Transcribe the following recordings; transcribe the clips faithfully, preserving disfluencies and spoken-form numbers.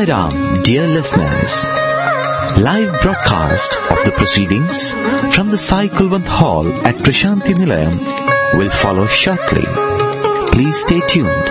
Sai Ram, dear listeners. Live broadcast of the proceedings from the Sai Kulwant Hall at Prashanti Nilayam will follow shortly. Please stay tuned.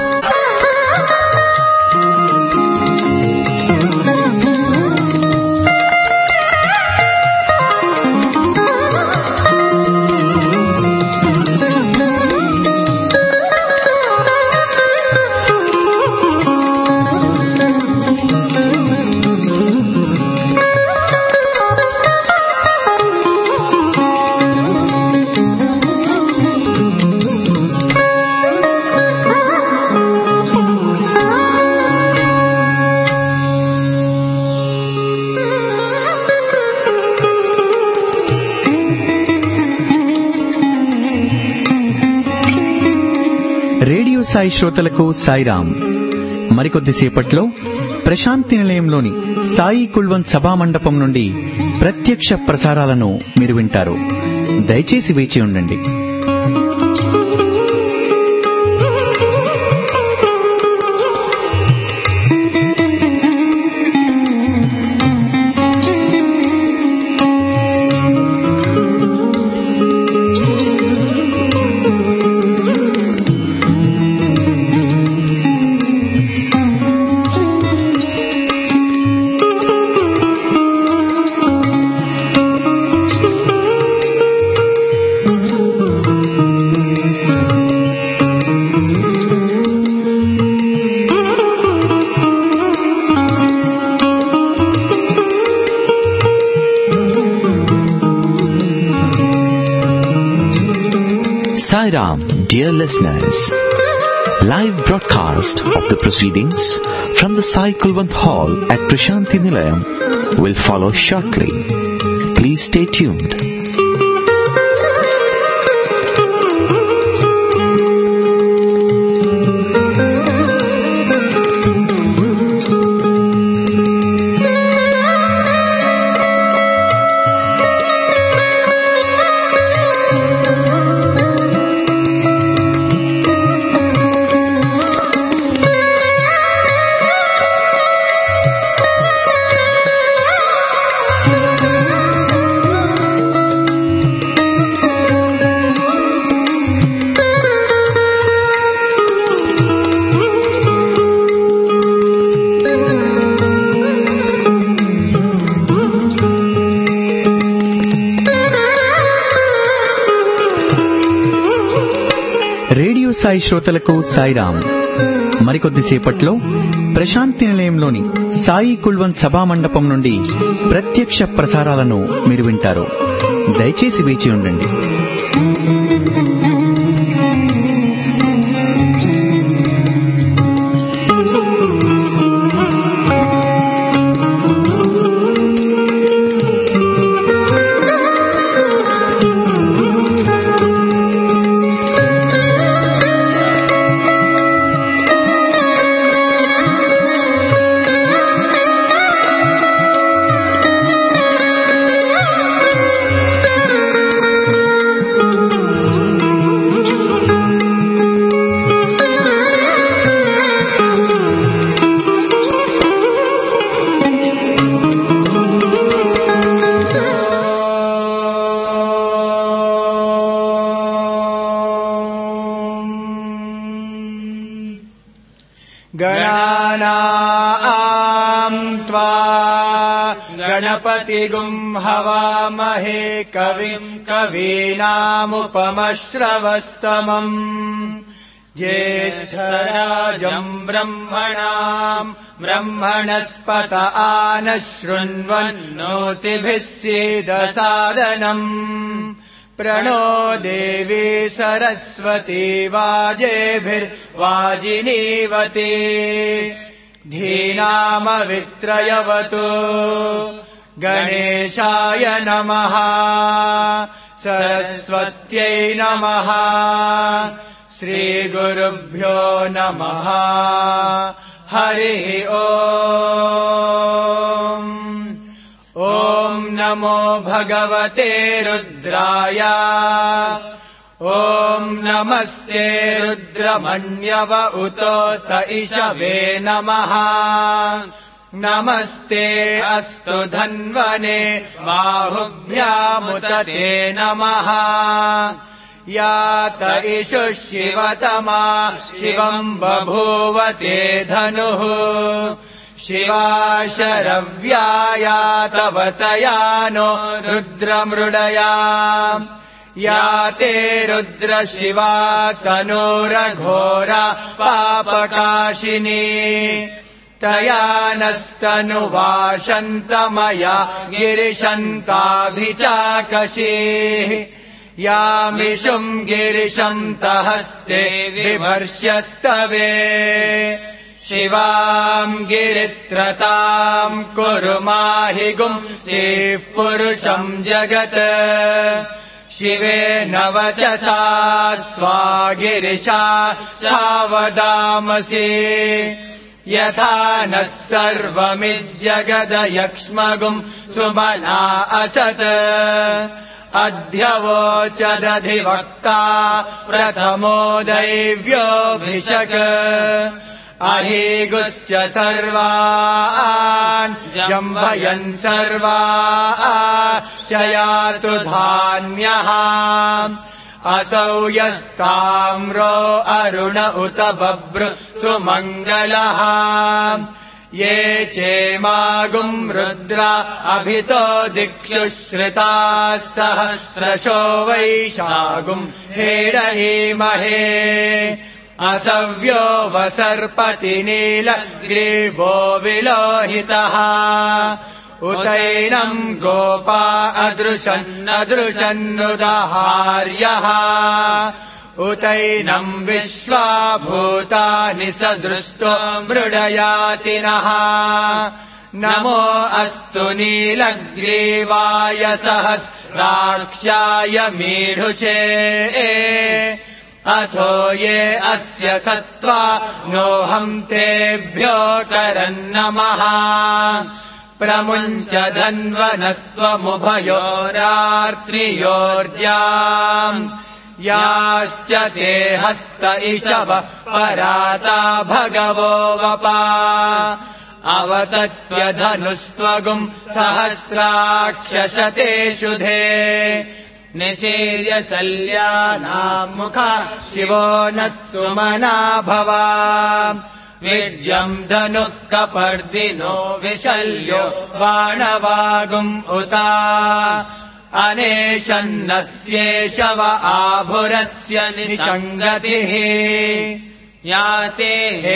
Radio Sai శ్రోతలకు సాయిరాం. మరికొద్దిసేపట్లో ప్రశాంతి నిలయంలోని సాయి కుల్వంత్ సభా మండపం నుండి ప్రత్యక్ష ప్రసారాలను మీరు వింటారు. దయచేసి వేచి ఉండండి. Sai Ram, dear listeners. Live broadcast of the proceedings from the Sai Kulwant Hall at Prashanti Nilayam will follow shortly. Please stay tuned. Radio Sai శ్రోతలకు సాయిరాం. మరికొద్దిసేపట్లో ప్రశాంతి నిలయంలోని సాయి కుల్వంత్ సభా మండపం నుండి ప్రత్యక్ష ప్రసారాలను మీరు వింటారు. దయచేసి వేచి ఉండండి. गणानां त्वा गणपतिगुं हवामहे कविं कवीनामुपमश्रवस्तमम् ज्येष्ठराजं ब्रह्मणां ब्रह्मणस्पत आनः शृण्वन्नोतिभिः सीदसादनम् प्रणो देवी सरस्वती वाजेभिर्वाजिनीवती धीनामवित्रयवतु गणेशाय नमः सरस्वत्यै नमः श्रीगुरुभ्यो नमः हरिः ओम् ॐ नमो भगवते रुद्राय ॐ नमस्ते रुद्रमण्यव उतोत इषवे नमः नमस्ते अस्तु धन्वने बाहुभ्यामुत ते नमः यात इषु शिवतमा शिवम् बभूव ते धनुः शिवा शरव्या यातवतया नो रुद्रमृडया या ते रुद्र शिवा तनूरघोरा पापकाशिनी तया नस्तनुवाशन्तमया गिरिशन्ताभिचाकशीः यामिषुम् गिरिशम् तहस्ते विभर्ष्यस्तवे शिवाम् गिरित्रताम् कुरु माहि गुंसीः पुरुषम् जगत् शिवेन वचसा त्वा गिरिशा चावदामसि यथा नः सर्वमिज्जगदयक्ष्मगुम् सुमना असत् अध्यवोचदधिवक्ता प्रथमो दैव्योऽभिषक् अहीगुश्च सर्वान् जम्भयन् सर्वान् च यातु धान्यः असौ यस्ताम्रो अरुण उत बभ्र सुमङ्गलः ये चेमागुम् रुद्रा अभितो दिक्षु श्रिताः सहस्रशो वैशागुम् हेडहीमहे असव्यो वसर्पति नीलग्रीवो विलोहितः उतैनम् गोपा अदृशन्नदृशन्नुदाहार्यः उतैनम् विश्वा भूतानि सदृष्टो मृडयातिनः नमो अस्तु नीलग्रीवाय सहस्राक्ष्याय मीढुषे अथो ये अस्य सत्त्वा नोऽहम् तेभ्यो करन्नमः प्रमुञ्च धन्वनस्त्वमुभयोरार्त्रियोर्जाम् याश्च ते हस्त इषव पराता भगवो वपा अवतत्यधनुस्त्वगुम् सहस्राक्षशतेषु धे निशीर्य शल्यानाम् मुखा शिवो नः सुमना भवा विज्यम् धनुः कपर्दिनो विशल्यो बाणवागुम् उता अनेशन्नस्येषव आभुरस्य निसङ्गतिः याते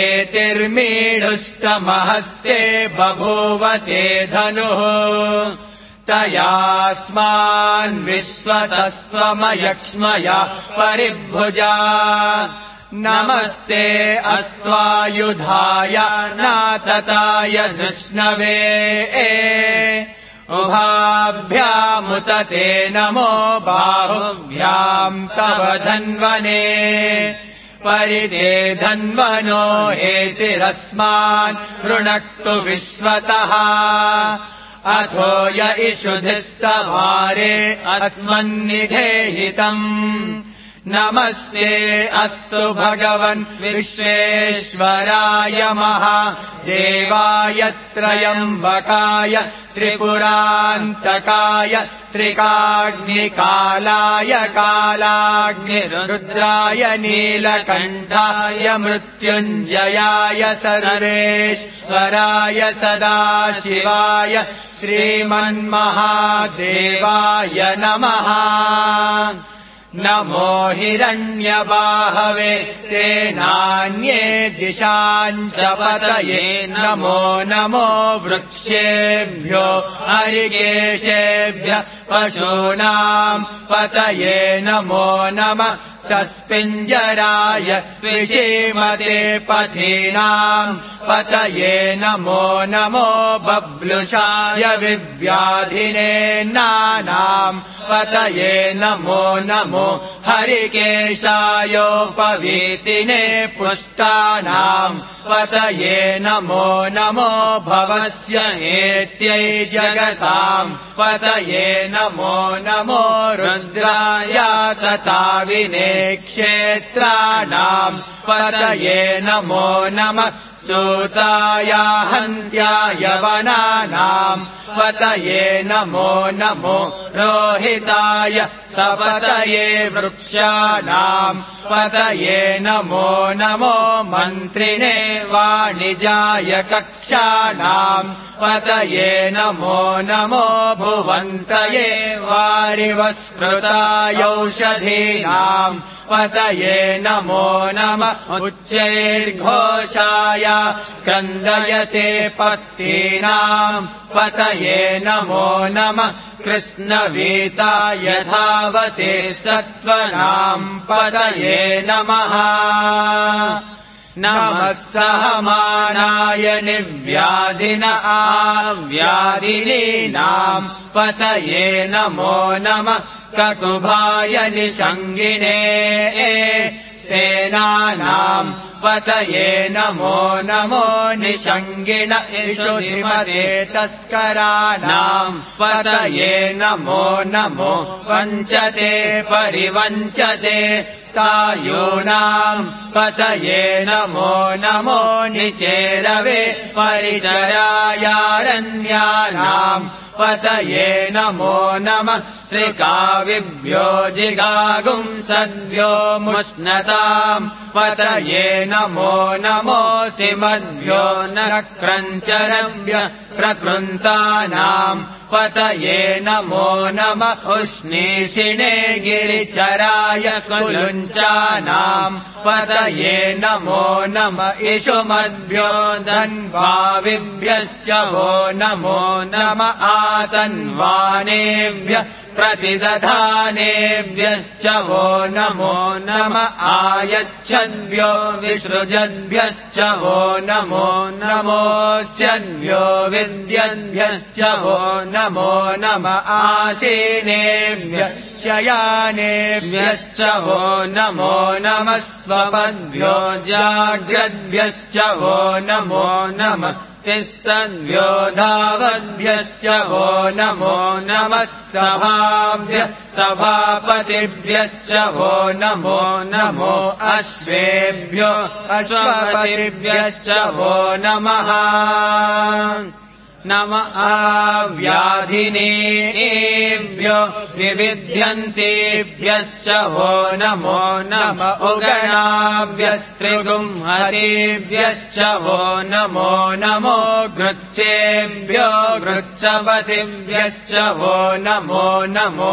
हेतिर्मीढुष्टमहस्ते बभूवते धनुः तयास्मान् विश्वतस्त्वमयक्ष्मया परिभुजा नमस्ते अस्त्वायुधाय नातताय धृष्णवे उभाभ्यामुत ते नमो बाहुभ्याम् तव धन्वने परिते धन्वनो हेतिरस्मान् ऋणक्तु विश्वतः अथो य इषुधिस्तवारे अस्मन्निधेहितम् नमस्ते अस्तु भगवन् विश्वेश्वराय महादेवाय त्रयम्बकाय त्रिपुरान्तकाय त्रिकाग्निकालाय कालाग्निरुद्राय नीलकण्ठाय मृत्युञ्जयाय सर्वेश्वराय सदाशिवाय श्रीमन्महादेवाय नमः नमो हिरण्यबाहवे सेनान्ये दिशाञ्च पतये नमो नमो वृक्षेभ्यो हरिकेशेभ्यः पशूनाम् पतये नमो नमः सस्पिञ्जराय त्विषीमते पथीनाम् पतये नमो नमो बब्लुषाय विव्याधिने नानाम् पतये नमो नमो हरिकेशायोपवीतिने पुष्टानाम् पतये नमो नमो भवस्य हेत्यै जगताम् पतये नमो नमो रुद्राय तथाविने क्षेत्राणाम् पतये नमो नमः सूताय हन्त्याय वनानाम् पतये नमो नमो रोहिताय सपतये वृक्षाणाम् पतये नमो नमो मन्त्रिणे वाणिजाय कक्षाणाम् पतये नमो नमो भुवन्तये वारिवस्कृतायौषधीनाम् पतये नमो नमः उच्चैर्घोषाय क्रन्दयते पत्तीनाम् पतये नमो नमः कृष्णवीताय धावते सत्त्वनाम् पतये नमः नमः सहमानाय निव्याधिन आव्याधिनीनाम् पतये नमो नमः ककुभाय निषङ्गिणे स्तेनानाम् पतये नमो नमो निषङ्गिण इषुधिमते तस्कराणाम् पतये नमो नमो वञ्चते परिवञ्चते स्थायूनाम् पतये नमो नमो निचेरवे परिचरायारण्यानाम् पतये नमो नमः श्रीकाविभ्यो जिगागुम् सद्भ्यो मुष्णताम् पतये नमो नमो सिमद्भ्यो नक्रञ्चरभ्य प्रकृन्तानाम् पतये नमो नमः उष्णीषिणे गिरिचराय कुलुञ्चानाम् पतये नमो नमः इषुमद्भ्यो धन्वाविभ्यश्च वो नमो नमः आतन्वानेभ्यः प्रतिदधानेभ्यश्च वो नमो नमः आयच्छद्भ्यो विसृजद्भ्यश्च वो नमो नमोऽस्यद्भ्यो विद्यद्भ्यश्च वो नमो नमः आसीनेभ्यः शयानेभ्यश्च वो नमो नमः स्वपद्भ्यो जाग्रद्भ्यश्च वो नमो नमः तिष्ठद्भ्यो धावद्भ्यश्च वो नमो नमः सभाभ्यः सभापतिभ्यश्च वो नमो नमो अश्वेभ्यो अश्वपतिभ्यश्च वो नमः नमः आव्याधिनेभ्यो विविध्यन्तेभ्यश्च वो नमो नमः उगणाभ्यस्त्रिगुंहतेभ्यश्च वो नमो नमो गृत्सेभ्यो गृत्सपतिभ्यश्च वो नमो नमो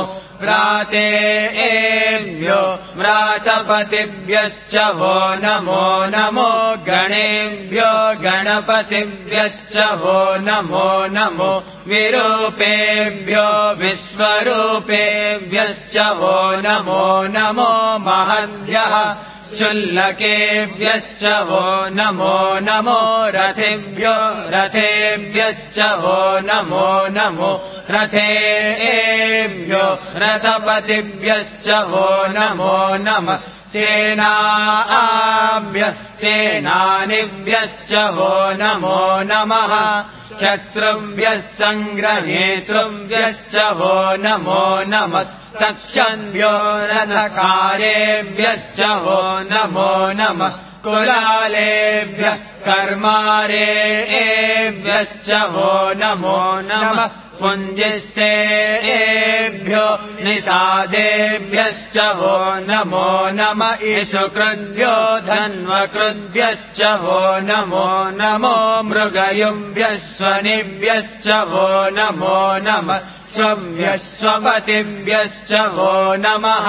व्रातेभ्यो व्रातपतिभ्यश्च वो नमो नमो गणेभ्यो गणपतिभ्यश्च वो नमो नमो विरूपेभ्यो विश्वरूपेभ्यश्च वो नमो नमो महद्भ्यः चुल्लकेभ्यश्च वो नमो नमो रथेभ्यो रथेभ्यश्च वो नमो नमो रथेभ्यो रथपतिभ्यश्च वो नमो नमः सेनाभ्यः सेनानिभ्यश्च वो नमो नमः शत्रुभ्यः सङ्ग्रहेतृभ्यश्च वो नमो नमः तक्षद्भ्यो रथकारेभ्यश्च वो नमो नमः कुलालेभ्यः कर्मारेभ्यश्च वो नमो नमः पुञ्जिष्ठेभ्यो निषादेभ्यश्च वो नमो नमः इषुकृद्भ्यो धन्वकृद्भ्यश्च वो नमो नमो मृगयुभ्यः स्वनिभ्यश्च वो नमो नमः स्वभ्यश्वपतिभ्यश्च वो नमः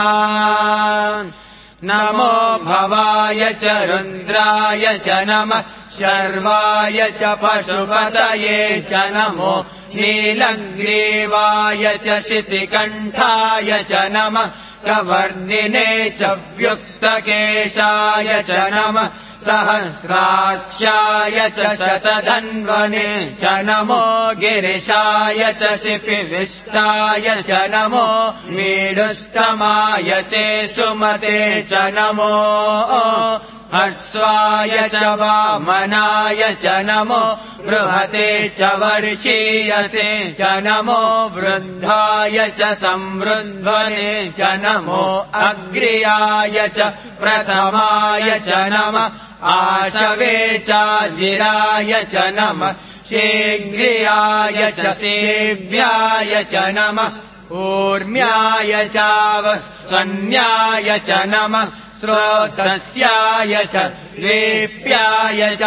नमो भवाय च रुद्राय च नमः शर्वाय च पशुपतये च नमो नीलग्रीवाय च शितिकण्ठाय च नमः कवर्दिने च व्युक्तकेशाय च नमः सहस्राक्षाय च शतधन्वने च नमो गिरिशाय च शिपिविष्टाय च नमो मीडुष्टमाय च सुमते च नमो हर्ष्वाय च वामनाय च नमो बृहते च वर्षीयसे च नमो वृद्धाय च संवृद्धने च नमो अग्र्याय च प्रथमाय च नमः आशवे चाजिराय च नमः शीघ्रियाय च सेव्याय च नमः ऊर्म्याय चावस्वन्याय च नमः श्रोतस्याय च रेप्याय च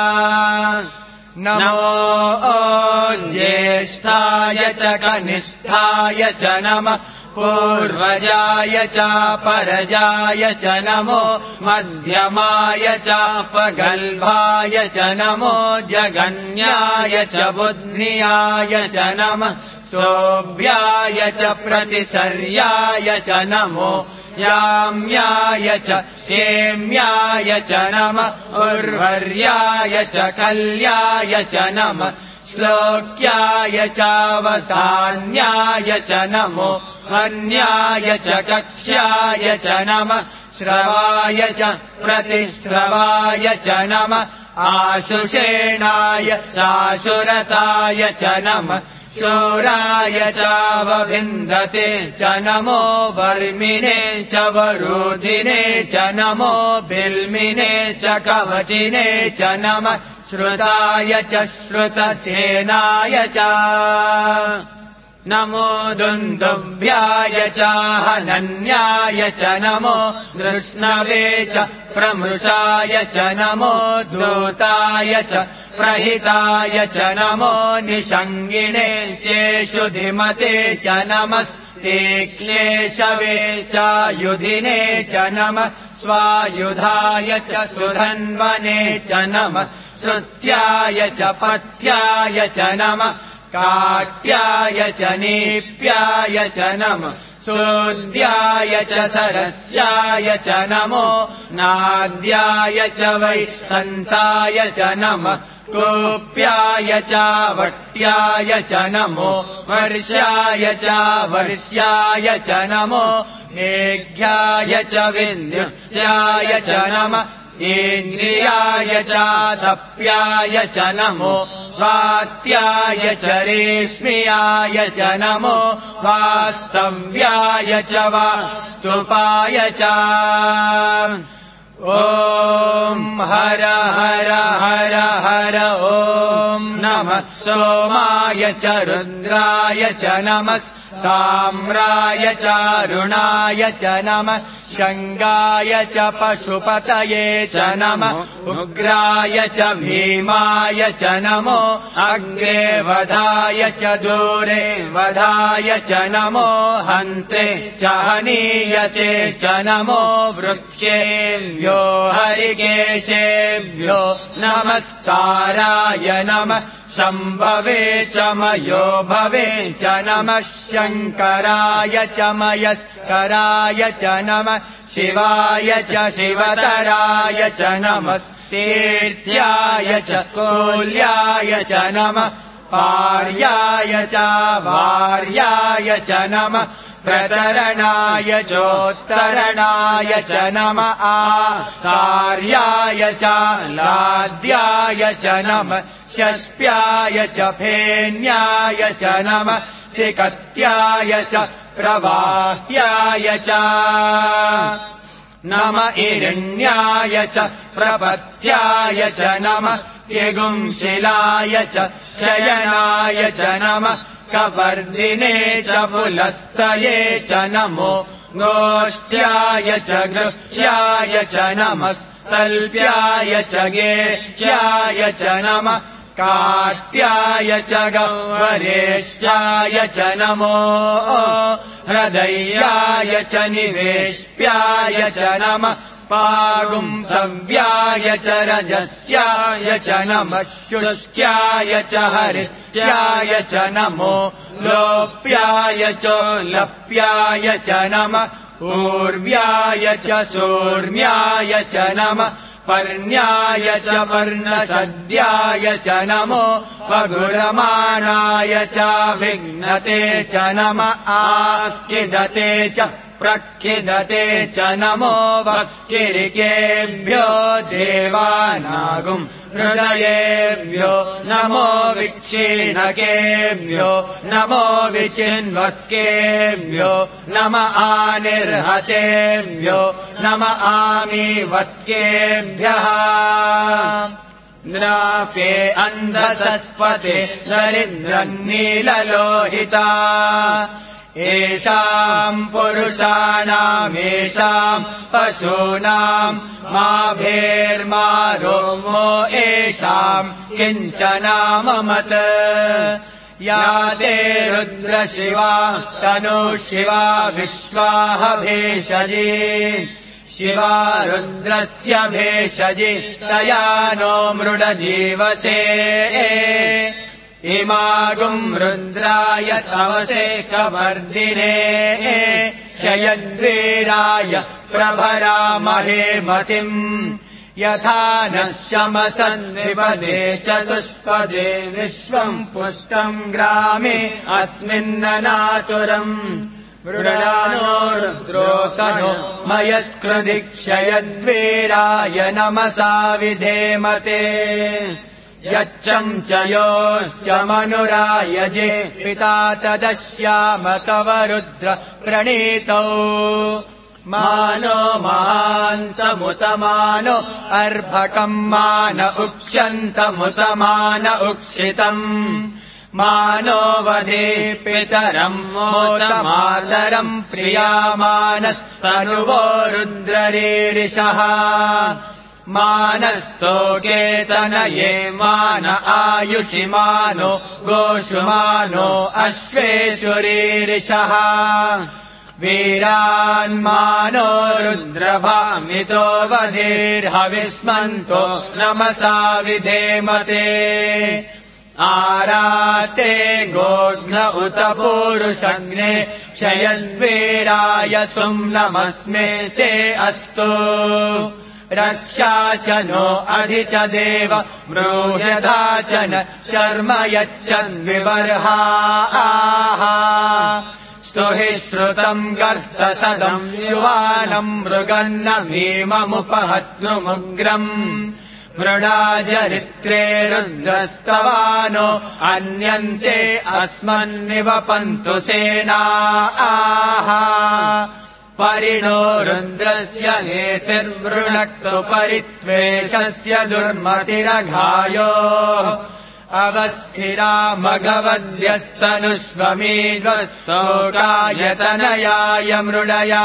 नमो ज्येष्ठाय च कनिष्ठाय च नमः पूर्वजाय च परजाय च नमो मध्यमाय च पगल्भाय च नमो जगन्याय च बुद्धियाय च नमः सोभ्याय च प्रतिसर्याय च नमो याम्याय च हेम्याय च नमः उर्वर्याय च कल्याय च नमः श्लोक्याय चावसान्याय च नमो अन्याय च कक्ष्याय च नमः श्रवाय च प्रतिश्रवाय च नमः आशुषेणाय चाशुरताय च नमः शूराय चावविन्दते च नमो वर्मिने च वरुधिने च नमो बिल्मिने च कवचिने च नमः श्रुताय च श्रुतसेनाय च नमो दुन्दुभ्याय च हनन्याय च नमो कृष्णवे च प्रमृषाय च नमो दूताय च प्रहिताय च नमो निषङ्गिणे चेषु धिमते च नमस्तीक्ष्णेशवे चायुधिने च नमः स्वायुधाय च सुधन्वने च नमः श्रुत्याय च पथ्याय च नमः काट्याय च नीप्याय च नमः सूद्याय च सरस्याय च नमो नाद्याय च वै सन्ताय च नमः कूप्याय च वट्याय च नमो वर्षाय च वर्ष्याय च नमो मेघ्याय च विद्युत्याय च नमः इन्द्रियाय च तप्याय च नमो वात्याय च रेश्म्याय च नमो वास्तव्याय च वास्तुपाय च ॐ हर हर हर हर ॐ नमः सोमाय च रुद्राय च नमस्ताम्राय च अरुणाय च नमः शङ्गाय च पशुपतये च नमः उग्राय च भीमाय च नमो अग्रे वधाय च दूरे वधाय च नमो हन्त्रे च हनीयसे च नमो वृक्षेभ्यो हरिकेशेभ्यो नमस्ताराय नमः शम्भवे च मयो भवे च नमः शङ्कराय च मयस्कराय च नमः शिवाय च शिवतराय च नमस्तीर्थ्याय च कोल्याय च नमः पार्याय च वार्याय च नमः प्रतरणाय चोत्तरणाय च नमः आर्याय च लाद्याय च नमः षष्प्याय च फेन्याय च नमः सिकत्याय च प्रवाह्याय च नम इरण्याय च प्रपत्याय च नमः यगुंशिलाय च शयनाय च नमः कवर्दिने च पुलस्तये च नमो गोष्ठ्याय च गृह्याय च नमस्तल्प्याय च गेह्याय च नमः काट्याय च गह्वरेष्ठाय च नमो हृदयाय च निवेश्याय च नमः पागुंसव्याय च रजस्याय च नमः शुष्क्याय च हरित्याय च नमो लोप्याय च लप्याय च नमः ऊर्व्याय च सूर्म्याय च नमः पर्ण्याय च पर्णसद्याय च नमो वगुरमाणाय च विघ्नते च नमः आस्किदते च प्रक्षिदते च नमो वक्किरिकेभ्यो देवानागुम् हृदयेभ्यो नमो विक्षीणकेभ्यो नमो विचिन्वत्केभ्यो नम आनिर्हतेभ्यो नम आमीवत्केभ्यः द्रापे अन्धसस्पते दरिद्रन्नीललोहिता येषाम् पुरुषाणामेषाम् पशूनाम् माभेर्मा रोमो येषाम् किञ्चनाममत या ते रुद्रशिवा तनुशिवा विश्वाह भेषजी शिवा रुद्रस्य भेषजि तया नो मृडजीवसे इमागुम् रुद्राय तवसे कवर्दिने क्षयद्वीराय प्रभरामहे मतिम् यथा नः शमसन्निपदे चतुष्पदे विश्वम् पुष्टम् ग्रामे अस्मिन्ननातुरम् मृडानो रुद्रोतनो मयस्कृधि क्षयद्वीराय नमसा विधेमते यच्छम् च योश्च मनुरायजे पिता तदश्याम तव रुद्र प्रणीतौ मानो महान्तमुतमानो अर्भकम् मान उक्ष्यन्तमुतमान उक्षितम् मानो वधे पितरम् मोतमातरम् प्रियामानस्तनुवो रुद्ररीरिषः मानस्तोकेतनये मान आयुषि मानो गोषु मानो अश्वेषु रीरिषः वीरान्मानो रुद्रभामितो वधीर्हविस्मन्तो नमसा विधेमते आराते गोघ्न उत पूरुषग्ने क्षयद्वीराय सुम्नमस्मे ते अस्तु रक्षा च नो अधि च देव म्रूह्यधा च न शर्म यच्छद्विबर्हा आहा स्तुहि श्रुतम् गर्तसदम् युवानम् मृगन्न भीममुपहत्नुमुग्रम् मृडाजरित्रे रुद्रस्तवानो अन्यन्ते अस्मन्निवपन्तु सेना आहा परिणो रुद्रस्य हेतिर्वृणक्तु परित्वेषस्य दुर्मतिरघायो अवस्थिरा मघवद्यस्तनुष्वमीड्वस्तोकायतनयाय मृडया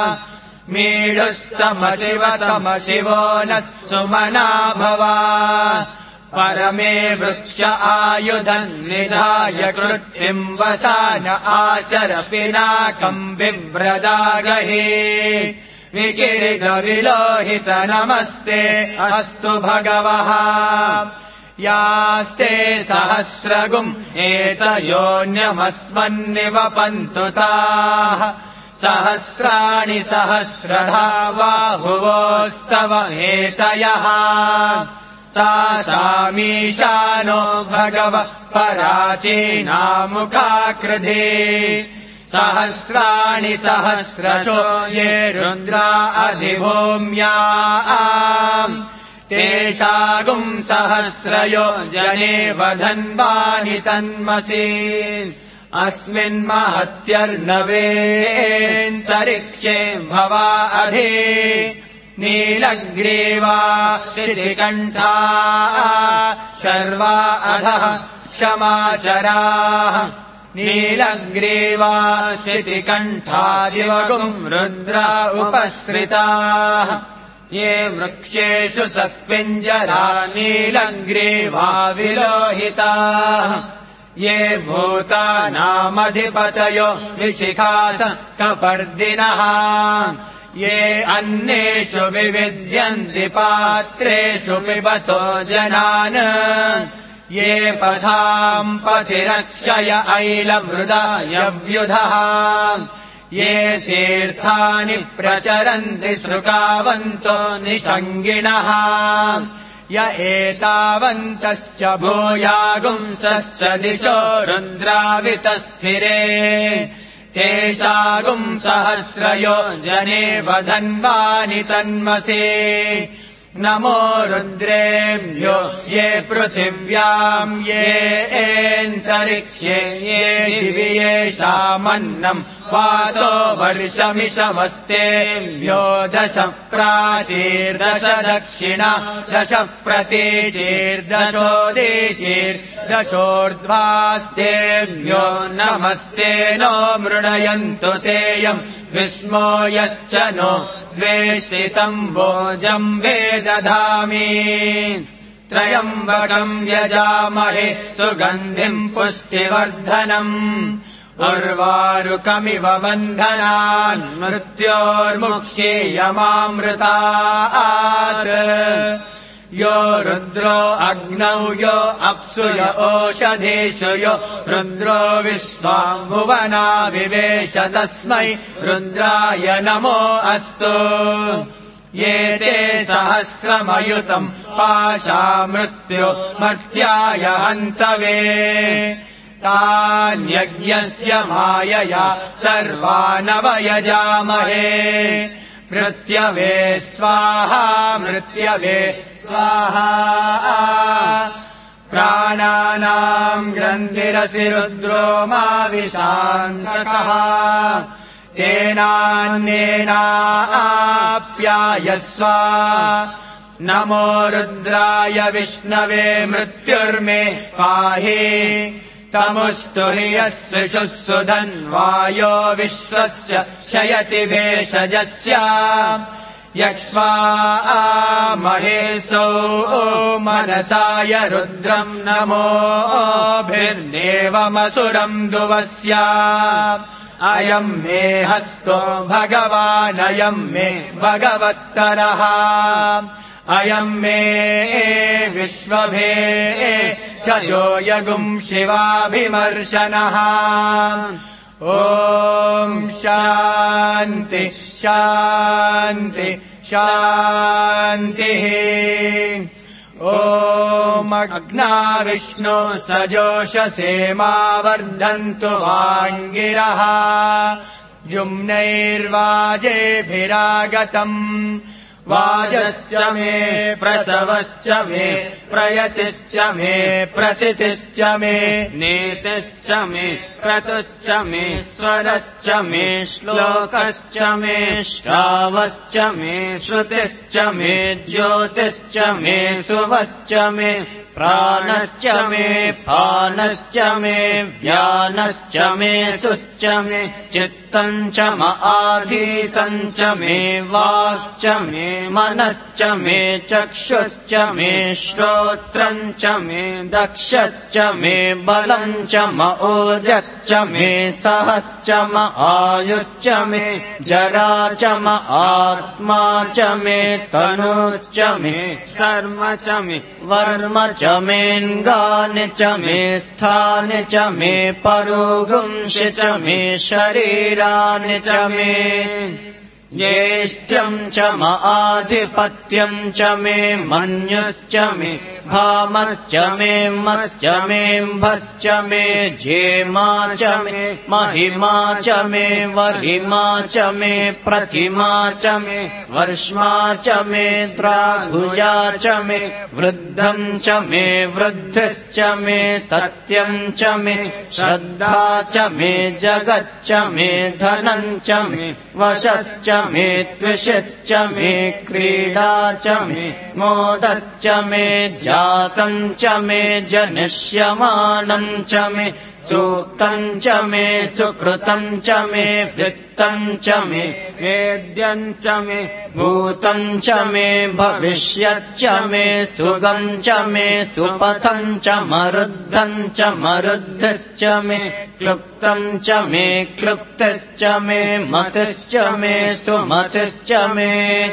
मीढुस्तमशिवतमशिवो नः सुमना भवा परमे वृक्ष आयुधम् निधाय कृत्तिम् वसान आचर पिनाकम् बिभ्रदागहि विकिरितविलोहित नमस्ते अस्तु भगवः यास्ते सहस्रगुम् एतयोऽन्यमस्मन्निवपन्तु ताः सहस्राणि सहस्रधा बाहुवोस्तव एतयः तासामीशानो भगव पराचीनामुखाकृधि सहस्राणि सहस्रशो ये रुद्रा अधिभूम्याम् तेषागुम् सहस्रयो जने वधन्वानि तन्मसि अस्मिन्महत्यर्नवेऽन्तरिक्षे भवा अधि नीलग्रीवा श्रीकण्ठा शर्वा अधः क्षमाचराः नीलग्रीवा श्रीकण्ठादिवगुम् रुद्रा उपश्रिताः ये वृक्षेषु सस्मिञ्जरा नीलग्रीवा विलोहिताः ये भूतानामधिपतयो विशिखास कपर्दिनः ये अन्नेषु विविद्यन्ति पात्रेषु पिबतो जनान् ये पथाम् पथिरक्षय ऐलमृदायव्युधः ये तीर्थानि प्रचरन्ति सृकावन्तो निषङ्गिणः य एतावन्तश्च भूयागुंसश्च दिशो रुद्रावितस्थिरे तेषागुम् सहस्रयो जने वधन्वानि तन्मसे नमो रुद्रेभ्यो ये पृथिव्याम् ये एन्तरिक्ष्ये ये दिवि येषामन्नम् वातो वर्षमिषमस्तेभ्यो दश प्राचीर्दश दक्षिणा दश प्रतीचीर्दशोदीचीर्दशोर्ध्वास्तेभ्यो नमस्ते नो मृणयन्तु तेयम् विस्मो यश्च नो द्वेष्टितम् भोजम् वेदधामि त्रयम्बकम् यजामहे सुगन्धिम् पुष्टिवर्धनम् उर्वारुकमिव बन्धनान् मृत्योर्मुक्षीयमामृतात् यो रुद्रो अग्नौ यो अप्सु य ओषधीषु यो रुद्रो विश्वाभुवना विवेश तस्मै रुद्राय नमो अस्तु ये ते सहस्रमयुतम् पाशा मृत्यो मर्त्याय हन्तवे तान्यज्ञस्य मायया सर्वानवयजामहे मृत्यवे स्वाहा मृत्यवे स्वाहा प्राणानाम् ग्रन्थिरसि रुद्रो मा विशान्तकः तेनान्येनाप्यायस्व नमो रुद्राय विष्णवे मृत्युर्मे पाहि तमुस्तु हि यस्य सुधन्वायो विश्वस्य क्षयति भेषजस्य यक्ष्वा महेशो मनसाय रुद्रम् नमोभिर्देवमसुरम् दुवस्य अयम् मे हस्तो भगवानयम् मे भगवत्तरः अयम् मे विश्वभे सजो यगुम् शिवाभिमर्शनः ॐ शान्ति शान्ति शान्तिः ॐ अग्ना विष्णो सजोषसे मा वर्धन्तु वाङ्गिरः युम्नैर्वाजेभिरागतम् वाजश्च मे प्रसवश्च मे प्रयतिश्च मे प्रसितिश्च मे नीतिश्च मे क्रतुश्च मे स्वरश्च मे श्लोकश्च मे श्रावश्च मे श्रुतिश्च मे ज्योतिश्च मे शुभश्च मे प्राणश्च मे पानश्च मे व्यानश्च मे सुश्च मे चित्तम् च म आधीतम् च मे वाक् मे मनश्च मे चक्षुश्च मे श्रोत्रम् च मे दक्षश्च मे बलम् च म ओजश्च मे सहश्च म आयुश्च मे जरा च म आत्मा च मे तनुश्च मे शर्म च मे वर्म च मेऽङ्गानि च मे स्थानि च मे परोगुंसि च मे शरीराणि च मे ज्येष्ठ्यम् च म आधिपत्यम् च मे मन्युश्च मे भामश्च मे मश्च मे भश्च मे जेमा च मे महिमा च मे वरिमा च मे प्रतिमा च मे वर्ष्मा च मे द्राघुया च मे वृद्धम् च मे वृद्धिश्च मे सत्यम् च मे श्रद्धा च मे जगच्च मे धनम् च मे वशश्च मे त्विषश्च मे क्रीडा च मे मोदश्च मे जातम् च मे जनिष्यमानम् च मे सूक्तम् च मे सुकृतम् च मे वृत्तम् च मे वेद्यम् च मे भूतम् च मे भविष्यच्च मे सुगम् च मे सुपथम् च मरुद्धम् च मरुद्धिश्च मे क्लुप्तम् च मे क्लुप्तिश्च मे मतिश्च मे सुमतिश्च मे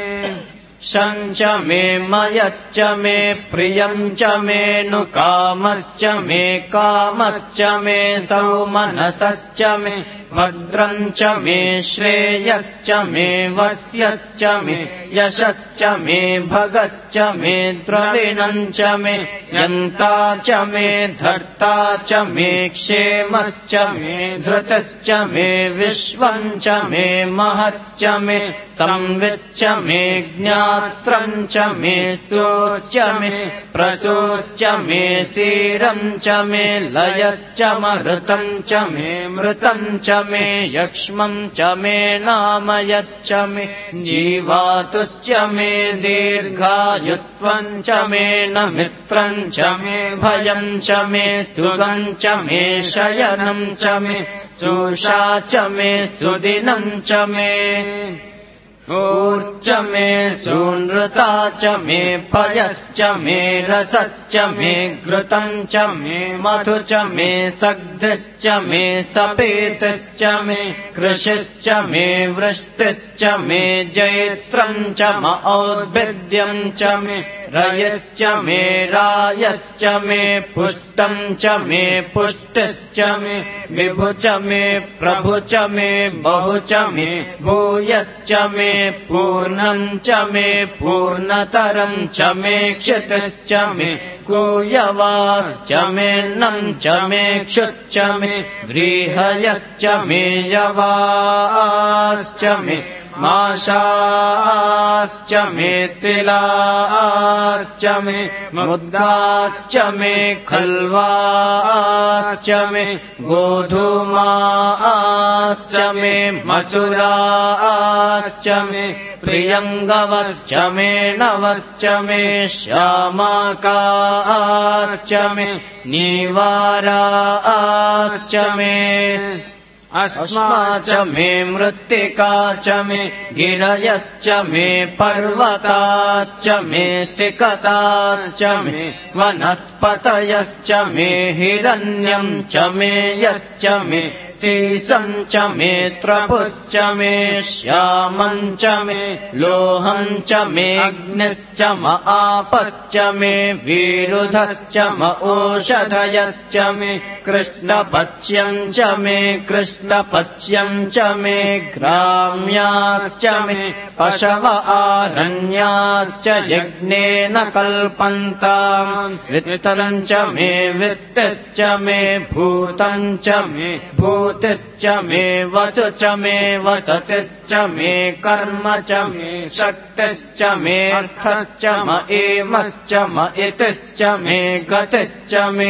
शञ्च मे मयश्च मे प्रियम् च मे नुकामश्च मे कामश्च मे सौमनसश्च मे भद्रम् च मे श्रेयश्च मे वस्यश्च मे यशश्च मे भगश्च मे द्रविणम् च मे यन्ता च मे धर्ता च मे क्षेमश्च मे धृतश्च मे विश्वम् च मे महच्च मे संविच्च मे ज्ञात्रम् च मे सोच्च मे प्रसोच्च मे सीरम् च मे लयश्च मृतम् च मे मृतम् च मे यक्ष्मम् च मे नामयच्च मे जीवातुश्च मे दीर्घायुत्वम् च मे न मित्रम् च मे भयम् च मे सुगम् च मे शयनम् च मे सोषा च मे सुदिनम् च मे ऊर्च मे सूनृता च मे पयश्च मे रसश्च मे घृतम् च मे मधु च मे सग्धिश्च मे सपेतश्च मे कृषिश्च मे वृष्टिश्च मे जैत्रम् च म औद्भिद्यम् च मे रयश्च मे रायश्च मे पुष्टम् च मे पुष्टिश्च मे विभु च मे प्रभु च मे बहु च मे भूयश्च मे पूर्णम् च मे पूर्णतरम् च मे क्षितिश्च मे कूयवाश्च मे नम् च मे क्षुच्च मे व्रीहयश्च मे यवाश्च मे माशाश्च मे तिलाश्च मे मुद्गाश्च मे खल्वाश्च मे गोधूमाश्च मे मसुराश्च मे प्रियङ्गवश्च मे नवश्च मे श्यामाकाश्च मे नीवाराश्च मे अस्मा च मे मृत्तिका च मे गिरयश्च मे पर्वताश्च मे सिकताश्च मे वनस्पतयश्च मे हिरण्यम् च मे यश्च मे सीसम् च मे त्रपुश्च मे श्यामम् च मे लोहम् च मे अग्निश्च म आपश्च मे वीरुधश्च म ओषधयश्च मे कृष्णपच्यम् च मे कृष्णपच्यम् च मे ग्राम्याश्च मे पशव आरण्याश्च यज्ञेन कल्पन्ताम् वित्तम् च मे वित्तिश्च मे भूतम् च मे भूतिश्च मे वसु च मे वसतिश्च मे कर्म च मे शक्तिश्च मे अर्थश्च म एमश्च म इतिश्च मे गतिश्च मे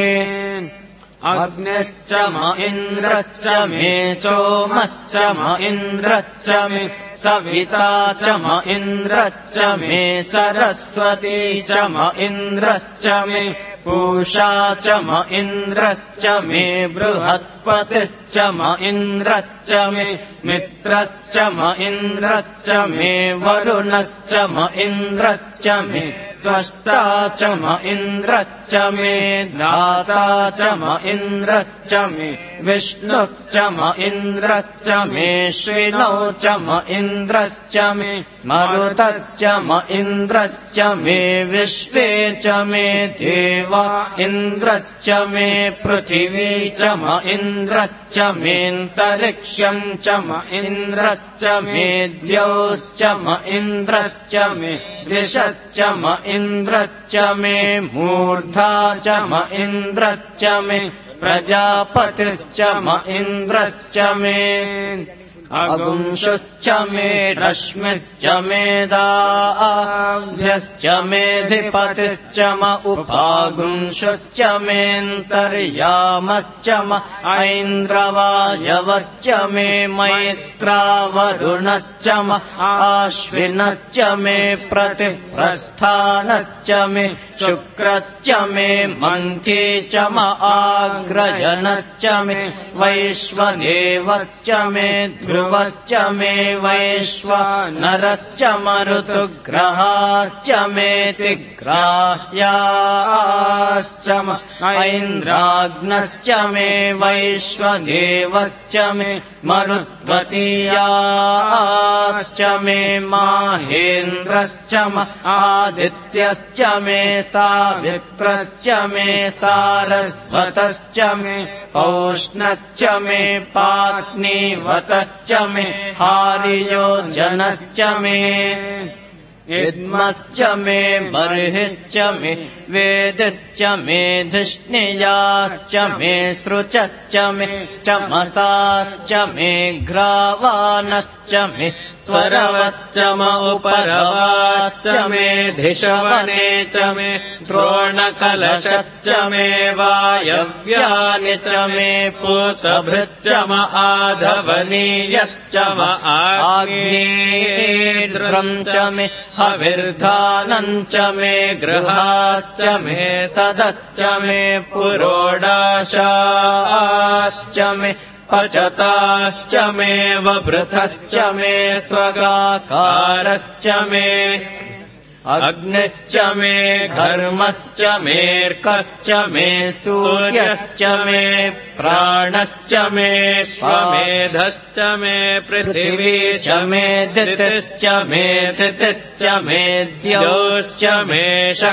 अग्निश्च म इन्द्रश्च मे सोमश्च म इन्द्रश्च मे सविता च म इन्द्रश्च मे सरस्वती च म इन्द्रश्च मे पूषा च म इन्द्रश्च मे बृहस्पतिश्च म इन्द्रश्च मे मित्रश्च म इन्द्रश्च मे वरुणश्च म इन्द्रश्च मे त्वष्टा च म इन्द्रश्च मे दाता च म इन्द्रश्च मे विष्णुश्च म इन्द्रश्च मे श्विनौ च म इन्द्रश्च मे मरुतश्च म इन्द्रश्च मे विश्वे च मे देवा इन्द्रश्च मे पृथिवी च म इन्द्रश्च मेऽन्तरिक्षम् च म इन्द्रश्च मे द्यौश्च म इन्द्रश्च मे दिशश्च म इन्द्रश्च मे मूर्धा च म इन्द्रश्च मे प्रजापतिश्च म इन्द्रश्च मे अगुंशुश्च मे रश्मिश्च मे दाभ्यश्च मेऽधिपतिश्च म उपागुंशुश्च मेऽन्तर्यामश्च म ऐन्द्रवायवश्च मे मैत्रावरुणश्च म आश्विनश्च मे प्रतिप्रस्थानश्च मे शुक्रश्च मे मन्थी च म आग्रयणश्च मे वैश्वदेवश्च मे ध्रुवश्च मे वैश्वानरश्च मरुतुग्रहाश्च मेतिग्राह्याश्च ऐन्द्राग्नश्च मे वैश्वदेवश्च मे मरुद्वतीयाश्च मे माहेन्द्रश्च आदित्यश्च मे सावित्रश्च मे सारस्वतश्च मे पौष्णश्च मे पात्नीवतश्च मे हारियोजनश्च मे इद्मश्च मे बर्हिश्च मे वेदश्च मे धिष्णियाश्च मे सृचश्च मे चमसाश्च मे घ्रावानश्च मे स्वरवश्च म उपरवाश्च मे धिषवने च मे द्रोणकलशश्च मे वायव्यानि च मे पूतभृच्च म आधवनीयश्च म आग्नेयेन्द्रं च मे हविर्धानं च मे गृहाश्च मे सदश्च मे पुरोडाशाश्च मे पचताश्च मे वभृतश्च मे स्वगाकारश्च मे अग्निश्च मे घर्मश्च मेऽर्कश्च मे सूर्यश्च मे प्राणश्च मे श्वमेधश्च मे पृथिवी च मे दितिश्च मे दितिश्च मे द्यौश्च मे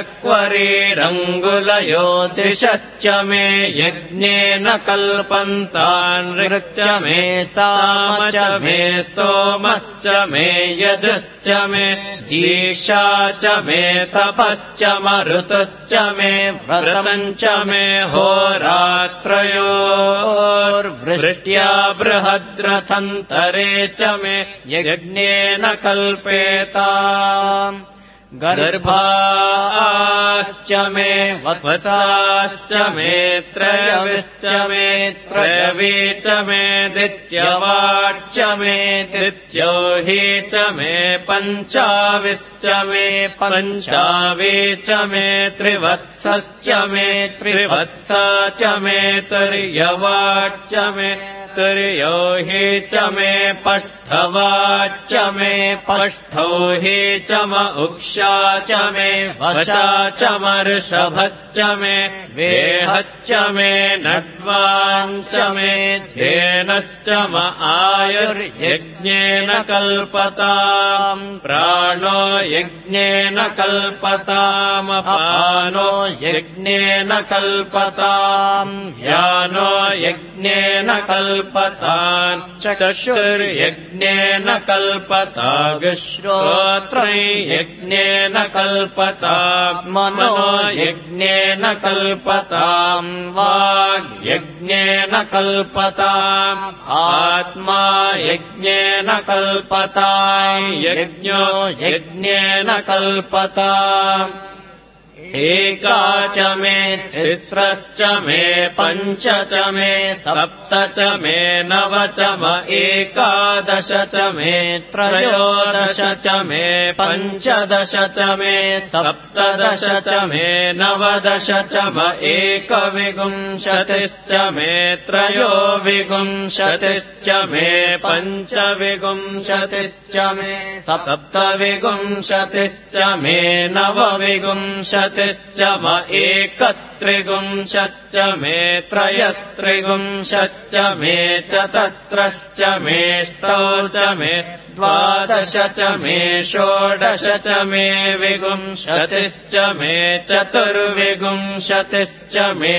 शक्वरीरङ्गुलयोतिषश्च मे यज्ञेन कल्पन्तान् ऋक्च मे साम च मे स्तोमश्च मे यजुश्च मे दीक्षा च मे तपश्च मरुतश्च मे व्रतञ्च मे होरात्रयोर्वृष्ट्या बृहद्रथन्तरे च मे यज्ञेन कल्पेताम् गर्भाश्च मे वत्साश्च मे त्रयविश्च मे त्रयवी च मे दित्यवाच्च मे दित्योही च मे पञ्चाविश्च मे पञ्चावी च मे त्रिवत्सश्च मे त्रिवत्सा च मे तुर्यवाच्च मे तुर्योही च मे पष्ठवाच्च मे पष्ठौही च म उक्षा च मे वशा च मर्षभश्च मे वेहच्च मे नड्वाञ्च मे धेनश्च म आयुर्यज्ञेन कल्पताम् प्राणो यज्ञेन कल्पतामपानो यज्ञेन कल्पताम् ह्यानो यज्ञेन कल्पताम् चक्षुर्यज्ञेन कल्पताग्श्रोत्रै यज्ञेन कल्पताम् मनो यज्ञेन कल्पताम् वाग्यज्ञेन कल्पताम् आत्मा यज्ञेन कल्पताम् यज्ञो यज्ञेन कल्पताम् एका च मे तिस्रश्च मे पञ्च च मे सप्त च मे नव च म एकादश च मे त्रयोदश च मे पञ्चदश च मे सप्तदश च मे नवदश च म एकविंशतिश्च मे त्रयोविंशतिश्च मे पञ्चविंशतिश्च मे सप्तविंशतिश्च मे नवविंशतिश्च म एकत्रिंशच्च मे त्रयस्त्रिंशच्च मे चतस्रश्च मेऽष्टौ च मे द्वादश च मे षोडश च मे विंशतिश्च मे चतुर्विंशतिश्च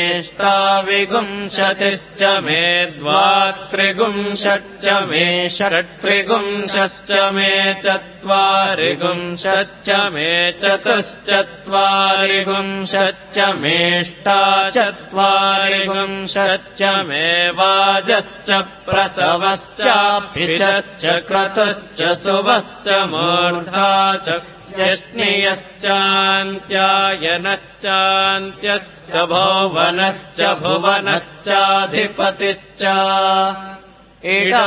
मेऽष्टाविंशतिश्च मे द्वात्रिंशच्च मे षट्त्रिंशच्च मे चत्वारिंशच्च मे चतुश्चत्वारिंशच्च मेऽष्टाचत्वारिंशच्च मे वाजश्च प्रसवश्चाभिश्च क्रतुश्च सुवश्च मूर्धा च यष्णियश्चान्त्यायनश्चान्त्यश्च भुवनश्च भुवनश्चाधिपतिश्च इडा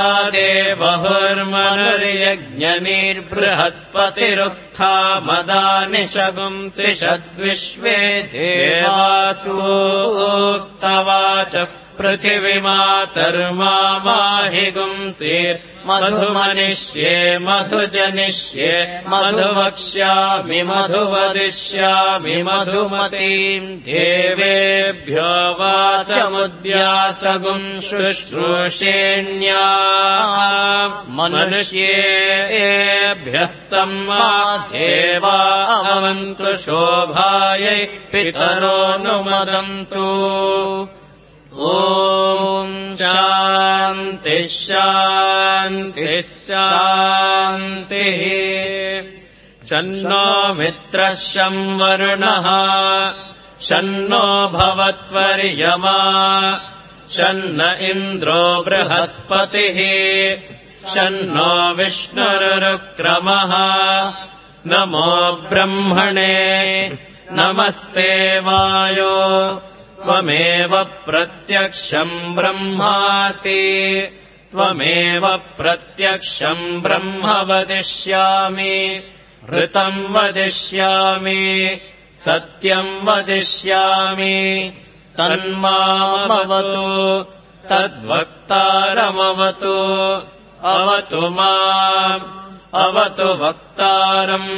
देवहुर्मनुर्यज्ञनिर्बृहस्पतिरुक्था मदानि शगुंसि षद्विश्वे देवासूक्तवाच पृथिवीमातर्मामाहिगुंसीर् मधुमनिष्ये मधुजनिष्ये मधुवक्ष्यामि मधुवदिष्यामि मधुमतीम् देवेभ्यो वाचमुद्यासगुम् शुश्रूषेण्या मनुष्येभ्यस्तम् मा देवा अवन्तु शोभायै पितरो नुमदन्तु। ॐ शान्तिः शान्तिः शान्तिः। शन्नो मित्रः शं वरुणः शन्नो भवत्वर्यमा शन्न इन्द्रो बृहस्पतिः शन्नो विष्णुरुक्रमः। नमो ब्रह्मणे नमस्ते वायो त्वमेव प्रत्यक्षम् ब्रह्मासि त्वमेव प्रत्यक्षम् ब्रह्म वदिष्यामि ऋतम् वदिष्यामि सत्यम् वदिष्यामि तन्मामवतु तद्वक्तारमवतु अवतु माम् अवतु वक्तारम्।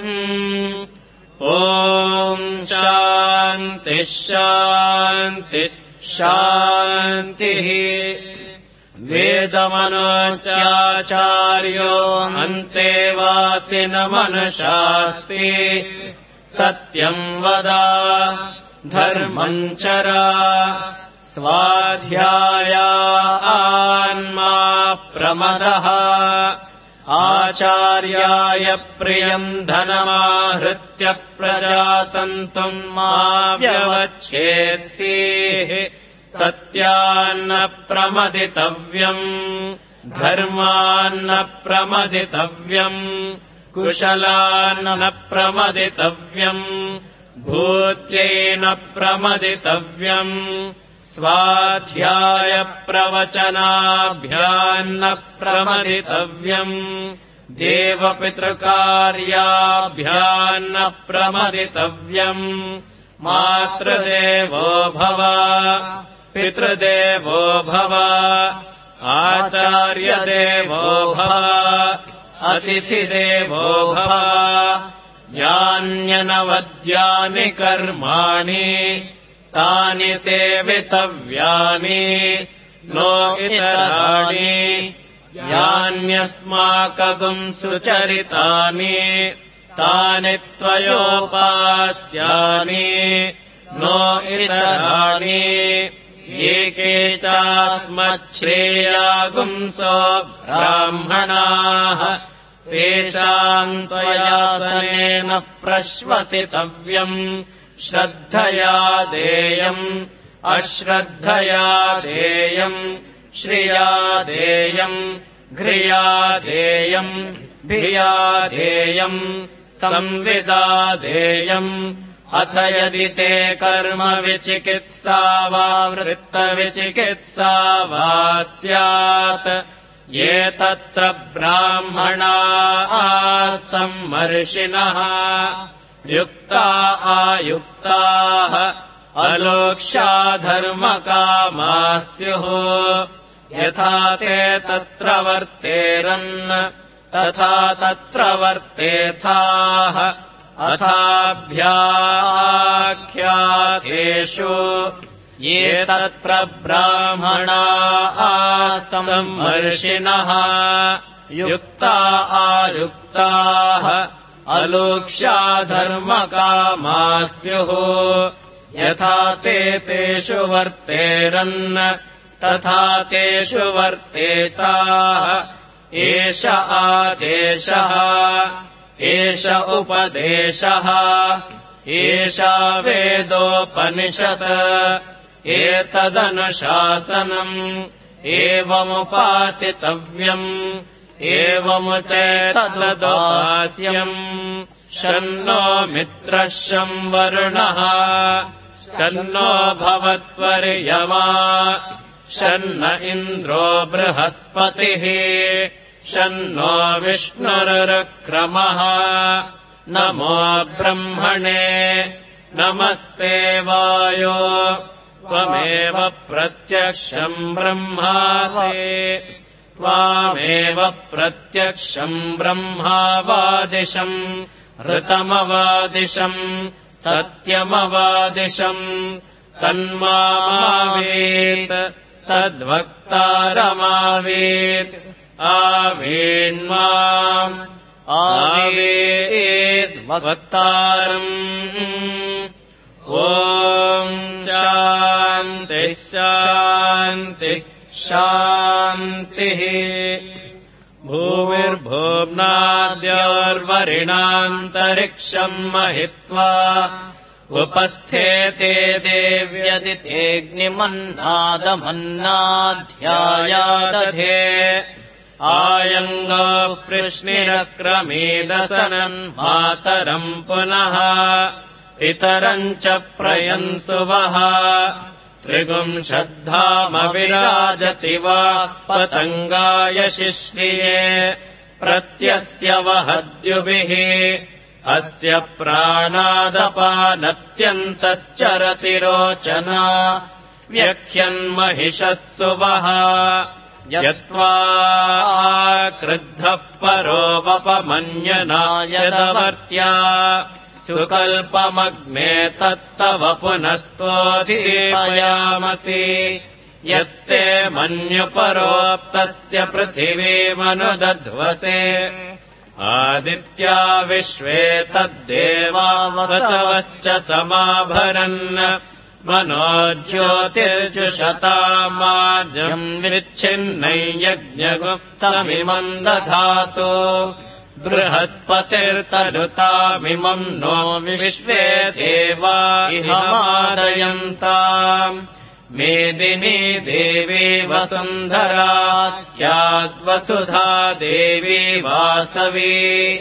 ॐ शान्तिः शान्तिः शान्तिः। वेदमनोचाचार्यो अन्तेवासि न मनुषास्ति सत्यम् वद धर्मम् चरा स्वाध्यायान्मा प्रमदः। आचार्याय प्रियम् धनमाहृत्य प्रजातन्तुम् मा व्यवच्छेत्सीः सत्यान्न प्रमदितव्यम् धर्मान्न प्रमदितव्यम् कुशलान्न प्रमदितव्यम् भूत्यैन प्रमदितव्यम् स्वाध्याय प्रवचनाभ्यान्न प्रमदितव्यम् देवपितृकार्याभ्यान्न प्रमदितव्यम्। मातृदेवो भव पितृदेवो भव आचार्यदेवो भव अतिथिदेवो भव। यान्यनवद्यानि कर्माणि तानि सेवितव्यानि नो इतराणि यान्यस्माकगुम् सुचरितानि तानि त्वयोपास्यानि नो इतराणि। एके चास्मच्छ्रेयागुंसो ब्राह्मणाः तेषाम् त्वयातनेन प्रश्वसितव्यम् श्रद्धया देयम् अश्रद्धया देयम् श्रिया देयम् घ्रिया देयम् भिया देयम् संविदा देयम्। अथ यदि ते कर्म विचिकित्सा वा वृत्तविचिकित्सा वा स्यात् ये तत्र ब्राह्मणाः सम्मर्षिणः युक्ता आयुक्ताः अलोक्ष्या धर्मकामा स्युः यथा ते तत्र वर्तेरन् तथा तत्र वर्तेथाः। अथाभ्याख्यातेषु ये तत्र ब्राह्मणाः सम्मर्षिणः युक्ता आयुक्ताः अलोक्ष्या धर्मकामा स्युः यथा ते तेषु वर्तेरन् तथा तेषु वर्तेताः। एष आदेशः एष उपदेशः एषा वेदोपनिषत् एतदनुशासनम् एवमुपासितव्यम् एवमुचेतदुपास्यम्। शन्नो मित्रः शं वरुणः शन्नो भवत्वर्यमा शन्न इन्द्रो बृहस्पतिः शन्नो विष्णुरुक्रमः। नमो ब्रह्मणे नमस्ते वायो त्वमेव प्रत्यक्षम् ब्रह्मासि त्वामेव प्रत्यक्षम् ब्रह्मावादिशम् ऋतमवादिशम् सत्यमवादिशम् तन्मावेत् तद्वक्तारमावेत् आवेन्माम् आवेत् वक्तारम् ॐ शान्तिः शान्तिः शान्तिः भूमिर्भुवनाद्योर्वरिणान्तरिक्षम् महित्वा उपस्थेते देव्यदितेऽग्निमन्नादमन्नाध्यायादधे आयङ्गः कृष्णिरक्रमेदसनन् मातरम् पुनः पितरम् च प्रयन्सुवः त्रिगुंशद्धामविराजति वा पतङ्गाय शिश्रिये प्रत्यस्य वहद्युभिः अस्य प्राणादपानत्यन्तश्चरति रोचना व्यख्यन्महिषः सुवः यत्त्वा क्रुद्धः परो वपमन्यनायदवर्त्या सुकल्पमग्ने तत्तव पुनस्त्वोऽधीपयामसि यत्ते मन्युपरोक्तस्य पृथिवीमनुदध्वसे आदित्या विश्वे तद्देवावसवश्च समाभरन् मनोज्योतिर्जुषतामार्जम् विच्छिन्नै यज्ञगुप्तमिमम् दधातु बृहस्पतिर्तरुतामिमम् नो विश्वे देवा इहमादयन्ताम् मेदिनी देवी वसुन्धरा स्याद्वसुधा देवी वासवी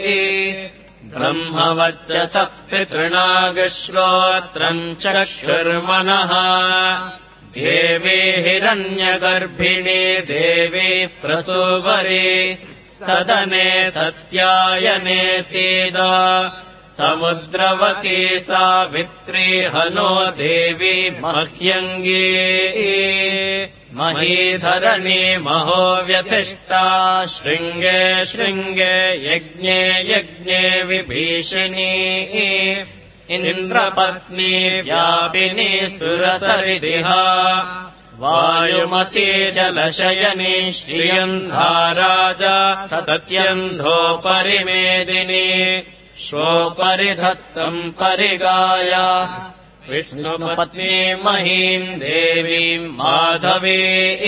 ब्रह्मवर्चसः पितृणागश्रोत्रम् चक्षुर्मनः देवी हिरण्यगर्भिणी देवी प्रसूवरी सदने सत्यायने सीदा समुद्रवती सावित्री हनो देवी मह्यङ्गी महीधरणी महो व्यथिष्ठा शृङ्गे शृङ्गे यज्ञे यज्ञे विभीषिणी इन्द्रपत्नी व्यापिनी सुरसरिदिहा वायुमती जलशयनी श्रियन्धाराजा सत्यन्धोपरिमेदिनी श्वोपरिधत्तम् परिगाय विष्णुपत्नी महीम् देवीम् माधवी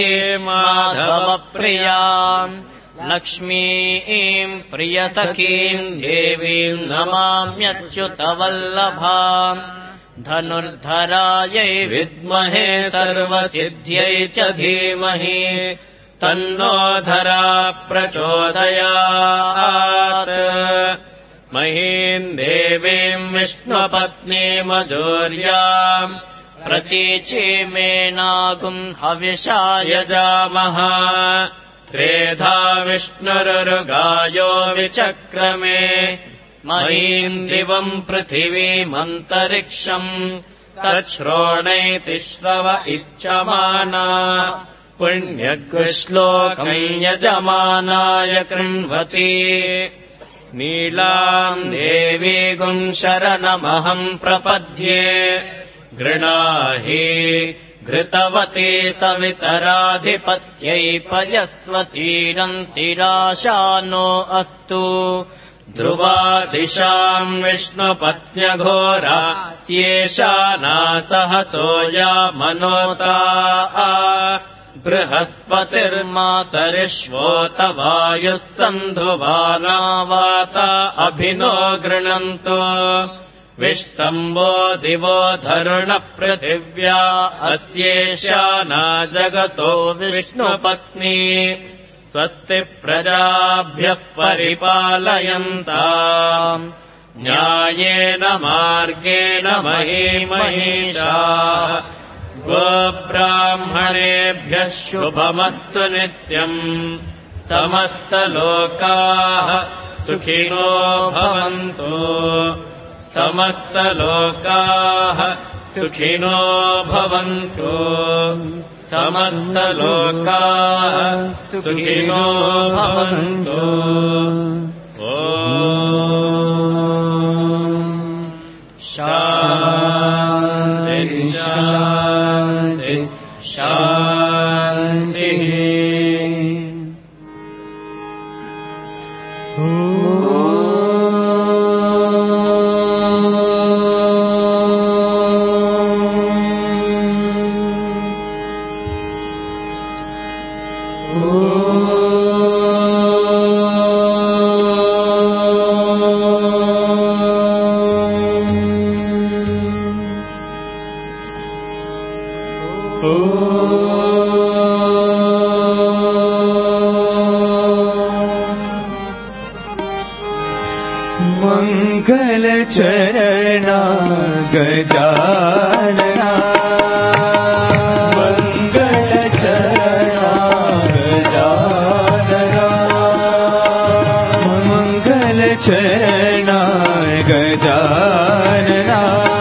माधवप्रियाम् लक्ष्मीम् प्रियसखीम् देवीम् नमाम्यच्युतवल्लभाम् धनुर्धरायै विद्महे सर्वसिद्ध्यै च धीमहि तन्नो धरा प्रचोदयात् महीम् देवीम् विष्णुपत्नीमजोर्याम् प्रतीचीमेनागुम् हविषा यजामः त्रेधा विष्णुरुगायो विचक्रमे महीम् दिवम् पृथिवीमन्तरिक्षम् तच्छ्रोणैति श्रव इच्छमाना पुण्यकृश्लोकम् यजमानाय कृण्वति नीलाम् देवीगुम् शरणमहम् प्रपद्ये गृणाहि घृतवती सवितराधिपत्यै पयस्वतीरन्तिराशानो अस्तु ध्रुवादिशाम् विष्णुपत्न्यघोरा स्येषा नासहसोया मनोता बृहस्पतिर्मातरिष्वोतवायुः सन्धुवानावाता अभिनो गृणन्तो विष्टम्बो दिवो धरुणः पृथिव्या अस्येषा न जगतो विष्णुपत्नी स्वस्ति प्रजाभ्यः परिपालयन्ताम् न्यायेन मार्गेण महीमहीषाः गोब्राह्मणेभ्यः शुभमस्तु नित्यम् समस्तलोकाः सुखिनो भवन्तु समस्तलोकाः సుఖినో భవంతు సమస్తలోకాః సుఖినో భవంతు. ఓం శాంతి శాంతి శాంతి. मंगल चरणा गजानना मंगल चरणा गजानना मंगल चरणा गजानना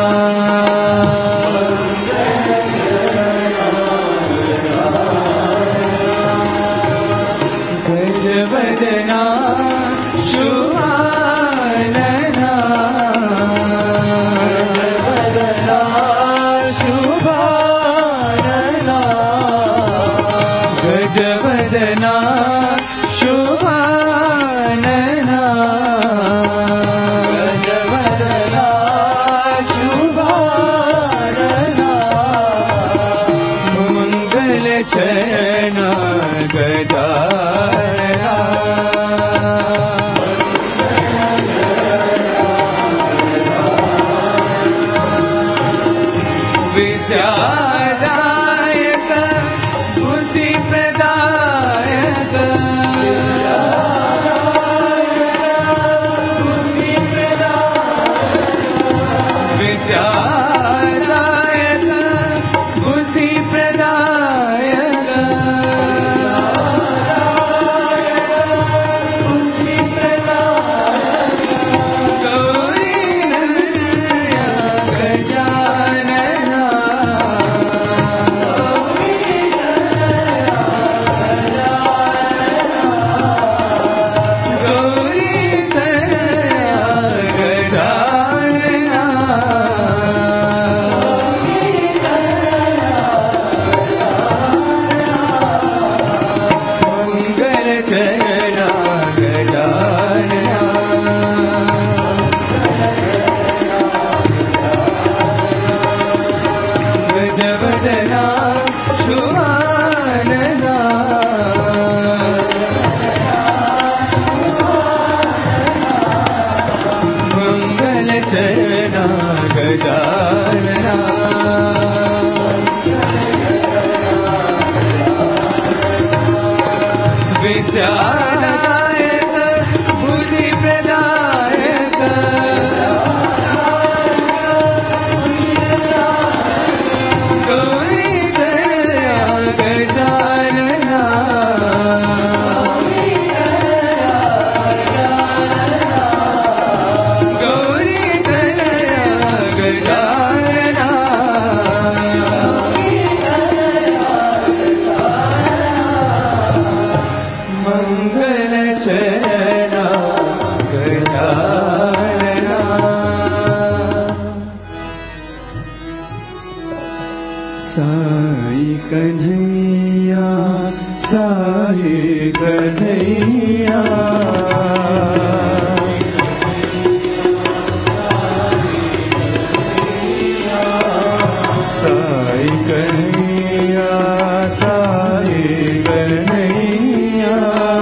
गजवदना गजवदना शुभानना गजवदना शुभानना मंगल चरण गजानना विद्या विद्यादायक बुद्धि प्रदायक गौरी दया गजानना गौरी दया गजानना मंगल चरणा गजानना साई कन्हैया साई कन्हैया साई कन्हैया साई कन्हैया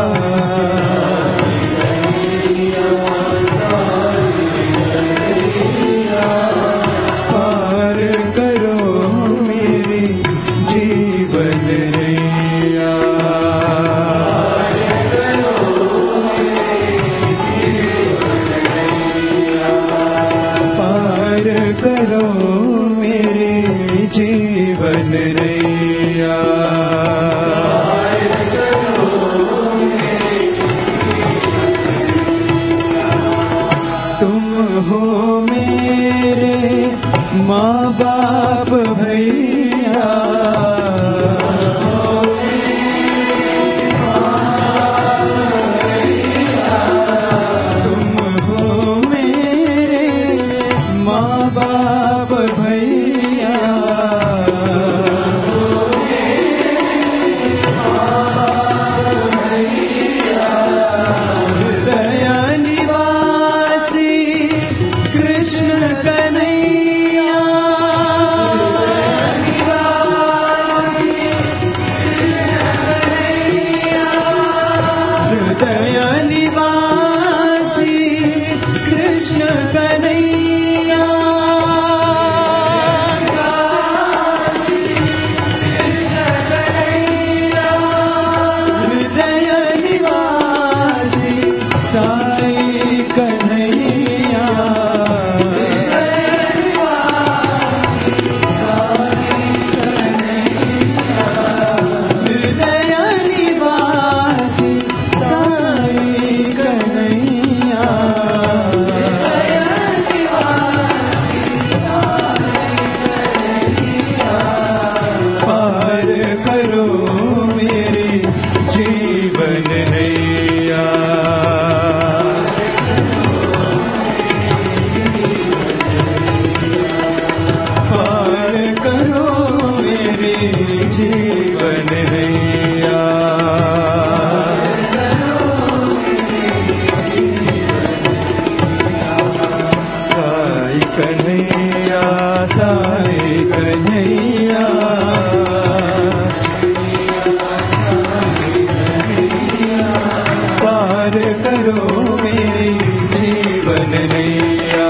पार करो मेरी जीवन नैया पार करो मेरी जीवन नैया तुम हो मेरे माँ बाप भैया तुम हो मेरे माँ बाप भैया हृदय निवासी कृष्ण कन्हैया हृदय निवासी कृष्ण कन्हैया हृदय निवासी साई कन्हैया हृदय निवासी साई कन्हैया पार करो मेरी जीवन नैया पार करो मेरी जीवन नैया साई कन्हैया साई कन्हैया पार करो मेरी जीवन नैया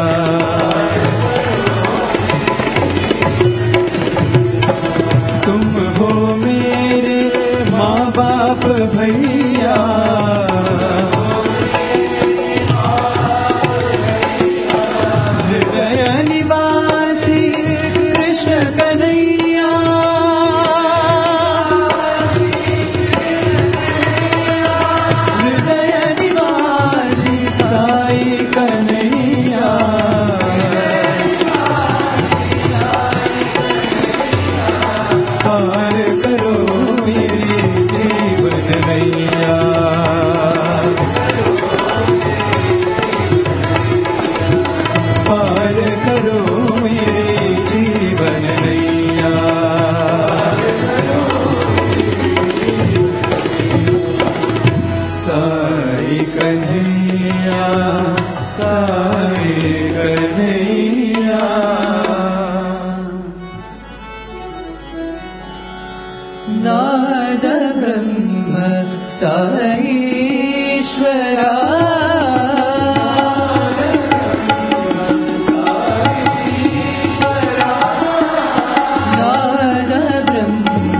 तुम हो मेरे माँ बाप भैया हृदय निवासी कृष्ण कन्हैया हृदय निवासी साई कन्हैया पार करो मेरी जीवन नैया पार करो मेरी जीवन नैया साई कन्हैया साई कन्हैया नाद ब्रह्म साईश्वरा नाद ब्रह्म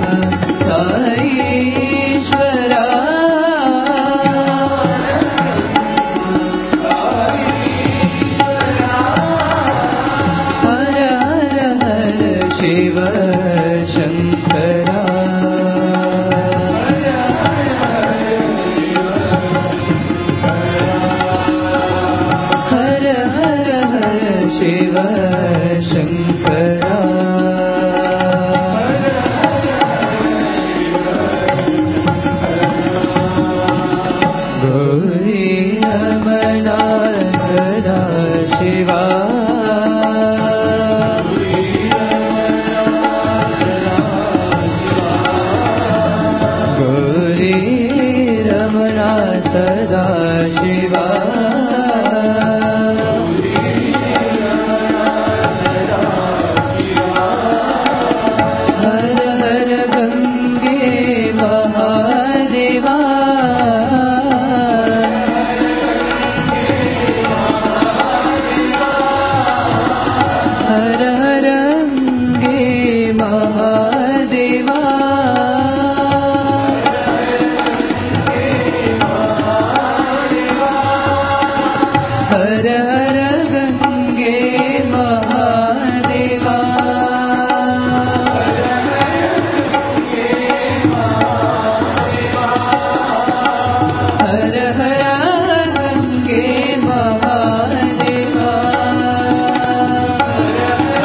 साईश्वरा हर हर हर शिव शंकरा हर हर हर शिव शंकरा गौरी रमणा सदा शिवा गौरी रमणा सदा शिवा हर हर गंगे महादेवा हर हर गंगे महादेवा हर हर गंगे महादेवा हर हर गंगे महादेवा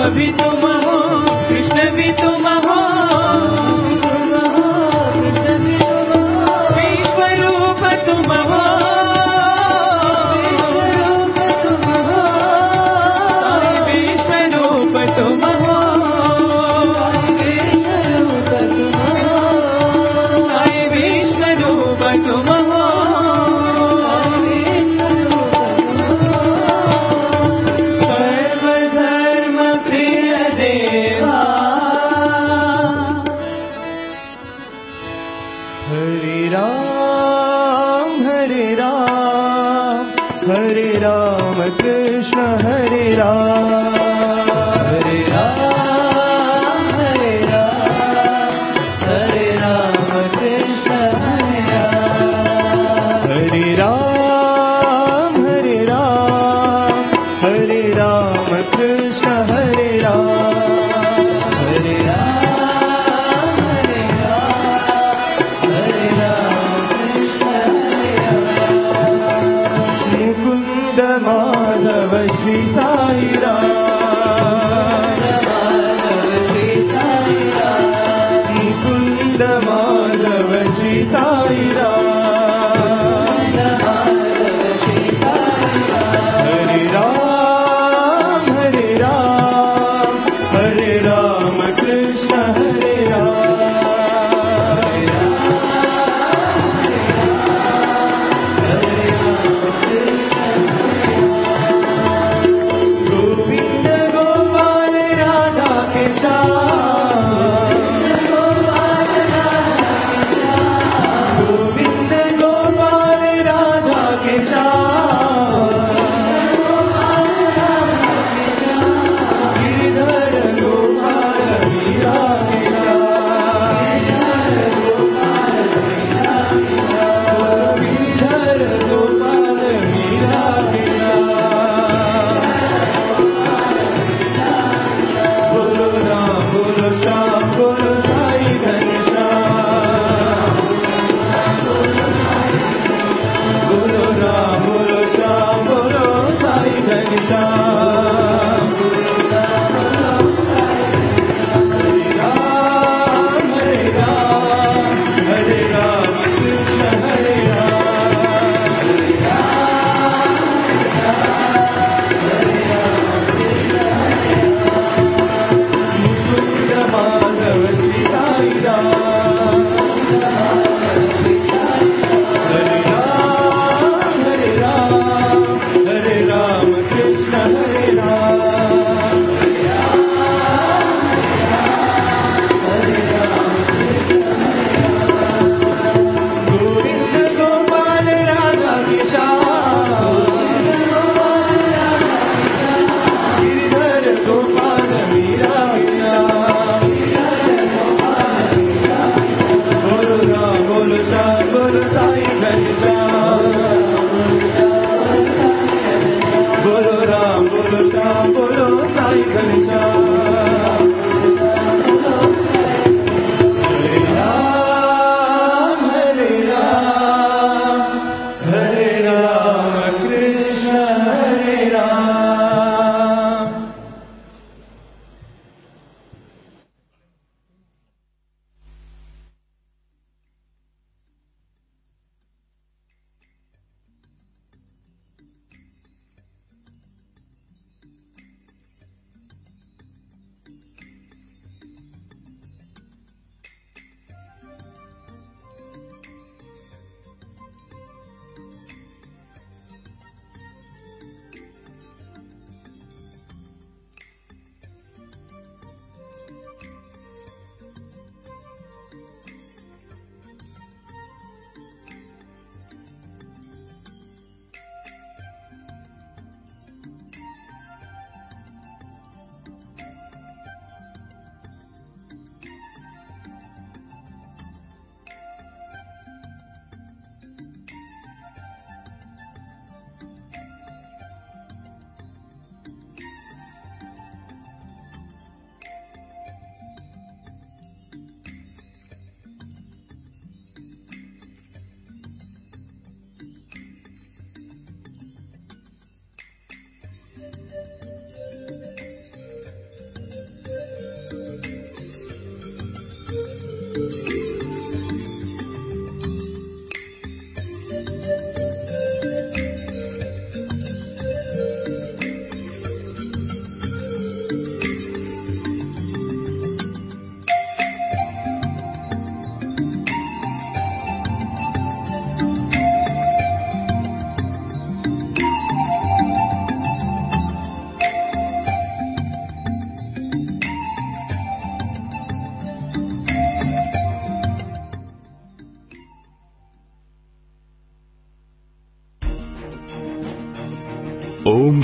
भी तुम हो कृष्ण भी तुम हो विश्वरूप तुम हो विश्वरूप तुम हो साई विश्वरूप तुम हो सर्वधर्म प्रिय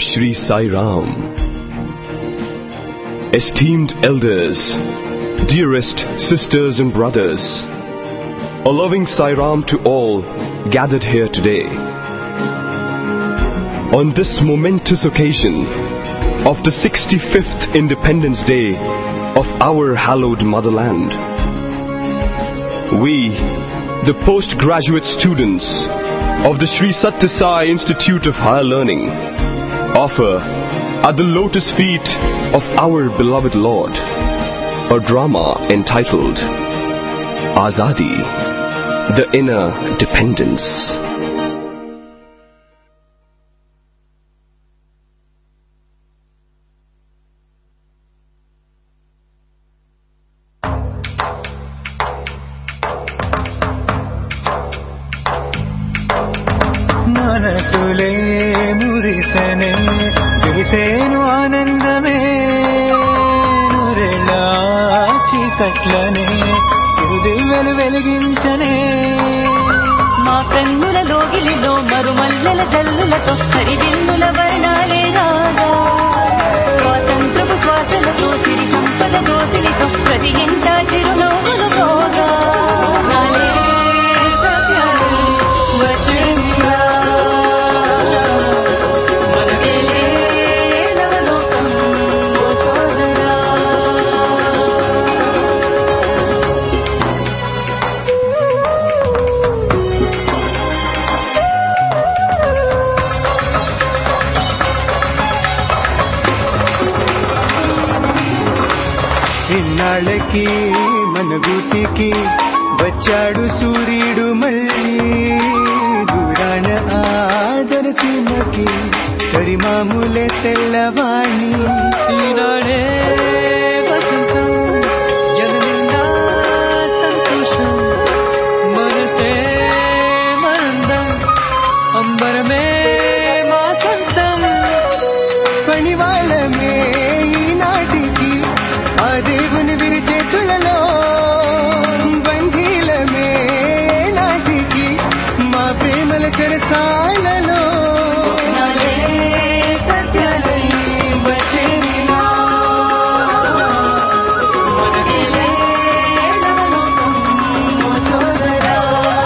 Shri Sai Ram. Esteemed elders, dearest sisters and brothers, a loving Sai Ram to all gathered here today. On this momentous occasion of the sixty-fifth Independence Day of our hallowed motherland, we, the postgraduate students of the Sri Sathya Sai Institute of Higher Learning, offer at the lotus feet of our beloved Lord a drama entitled Azadi, the Inner Dependence. మనసులే మురిసనే తెలిసేను ఆనందమే నురెళ్ళ చీకట్లనే చిరుదివ్వెలు వెలిగించనే మా కన్నుల లోగిలిలో మరుమల్లెల జల్లులతో హరివిల్లుల వర్ణాలే రాగా స్వాతంత్రపు శ్వాసలతో సిరి సంపద దోసిలితో ప్రతి ఇంట చిరునవ్వులు పోగా నాలే సత్యాలే వచ్చేవిగా మనవేలే నవలోకం ఓ సోదరా. ఇన్నాళ్ళకి మన గూటికి వచ్చాడు సూర్యుడు మళ్ళీ దూరాన ఆదరసీమకి పరిమాములే తెల్లవాణి ఈనాడే వసంతం ఎదనిండా సంతోషం మనసే మనందం అంబరమే మా సొంతం పనివాళ్ళమే ఈనాటికి ఆ దేవుని విరి చేతులలో బంధీలమే నాటికి మా ప్రేమల చెరసాలలో నాలే సత్యాలై వచ్చేవిగా మనవేలే నవలోకం ఓ సోదరా.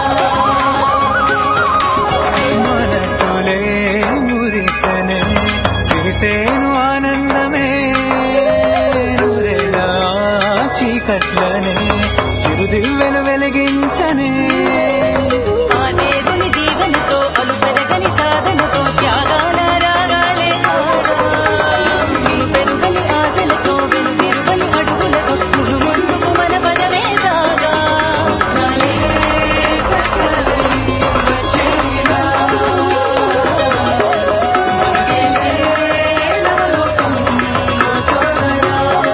మనసులే మురిసనే తెలిసేను ఆనందమే నూరెళ్ళ చీకట్లనే చిరుదివ్వెలు వెలిగించనే ఆ దేవుని దీవెనతో అలు పెరగని సాధనతో త్యాగాల రాగాలే నిలు పెరుగని ఆశలతో వెను తిరుగని అడుగులతో మును ముందుకు మన పదమే సాగా నాలే సత్యాలై వచ్చేవిగా మనవేలే నవలోకం ఓ సోదరా.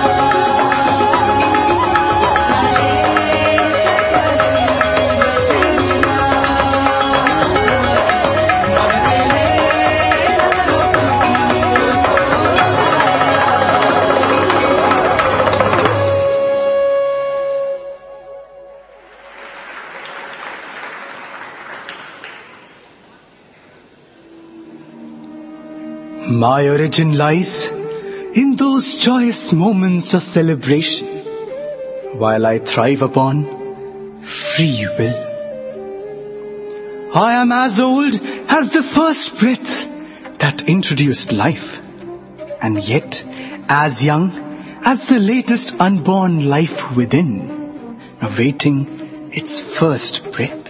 My origin lies in those joyous moments of celebration, while I thrive upon free will. I am as old as the first breath that introduced life, and yet as young as the latest unborn life within, awaiting its first breath.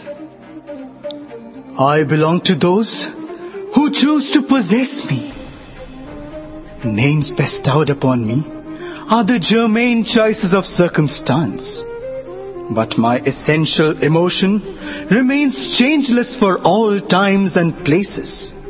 I belong to those who choose to possess me. Names bestowed upon me are the germane choices of circumstance, but my essential emotion remains changeless for all times and places.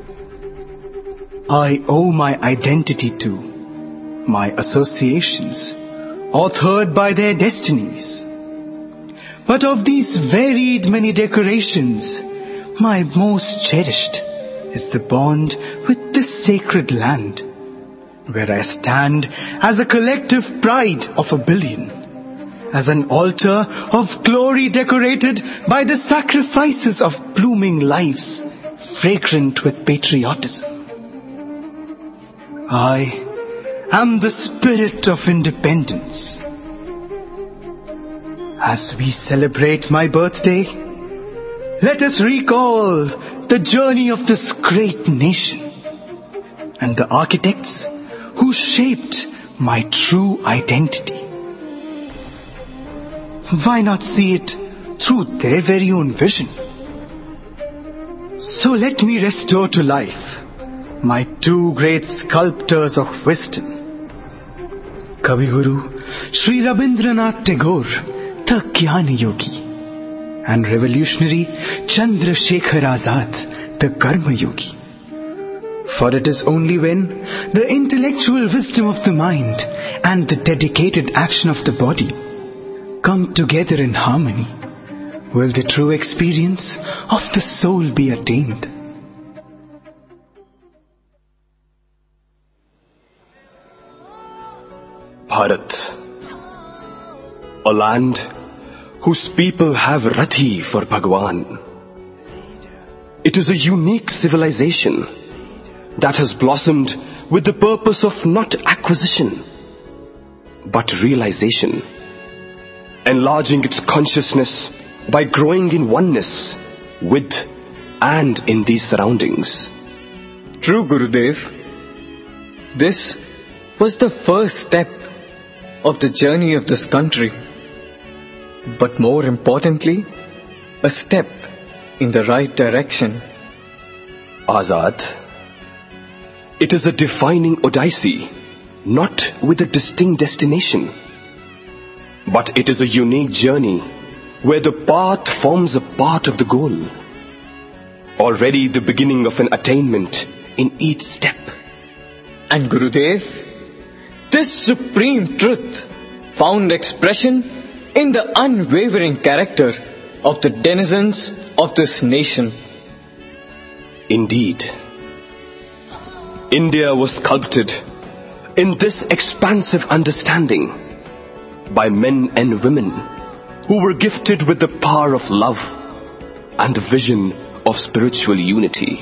I owe my identity to my associations, authored by their destinies. But of these varied many decorations, my most cherished is the bond with this sacred land, where I stand as a collective pride of a billion, as an altar of glory decorated by the sacrifices of blooming lives, fragrant with patriotism. I am the spirit of independence. As we celebrate my birthday, let us recall the journey of this great nation and the architects who shaped my true identity. Why not see it through their very own vision? So let me restore to life my two great sculptors of wisdom, Kaviguru Sri Rabindranath Tagore, the Jnana Yogi, and revolutionary Chandrasekhar Azad, the Karma Yogi. For it is only when the intellectual wisdom of the mind and the dedicated action of the body come together in harmony will the true experience of the soul be attained. Bharat, a land whose people have Rathi for Bhagwan. It is a unique civilization that has blossomed with the purpose of not acquisition, but realization, enlarging its consciousness by growing in oneness with and in these surroundings. True, Gurudev. This was the first step of the journey of this country. But more importantly, a step in the right direction. Azad, it is a defining odyssey, not with a distinct destination. But it is a unique journey where the path forms a part of the goal. Already the beginning of an attainment in each step. And Gurudev, this supreme truth found expression in the unwavering character of the denizens of this nation. Indeed, India was sculpted in this expansive understanding by men and women who were gifted with the power of love and the vision of spiritual unity.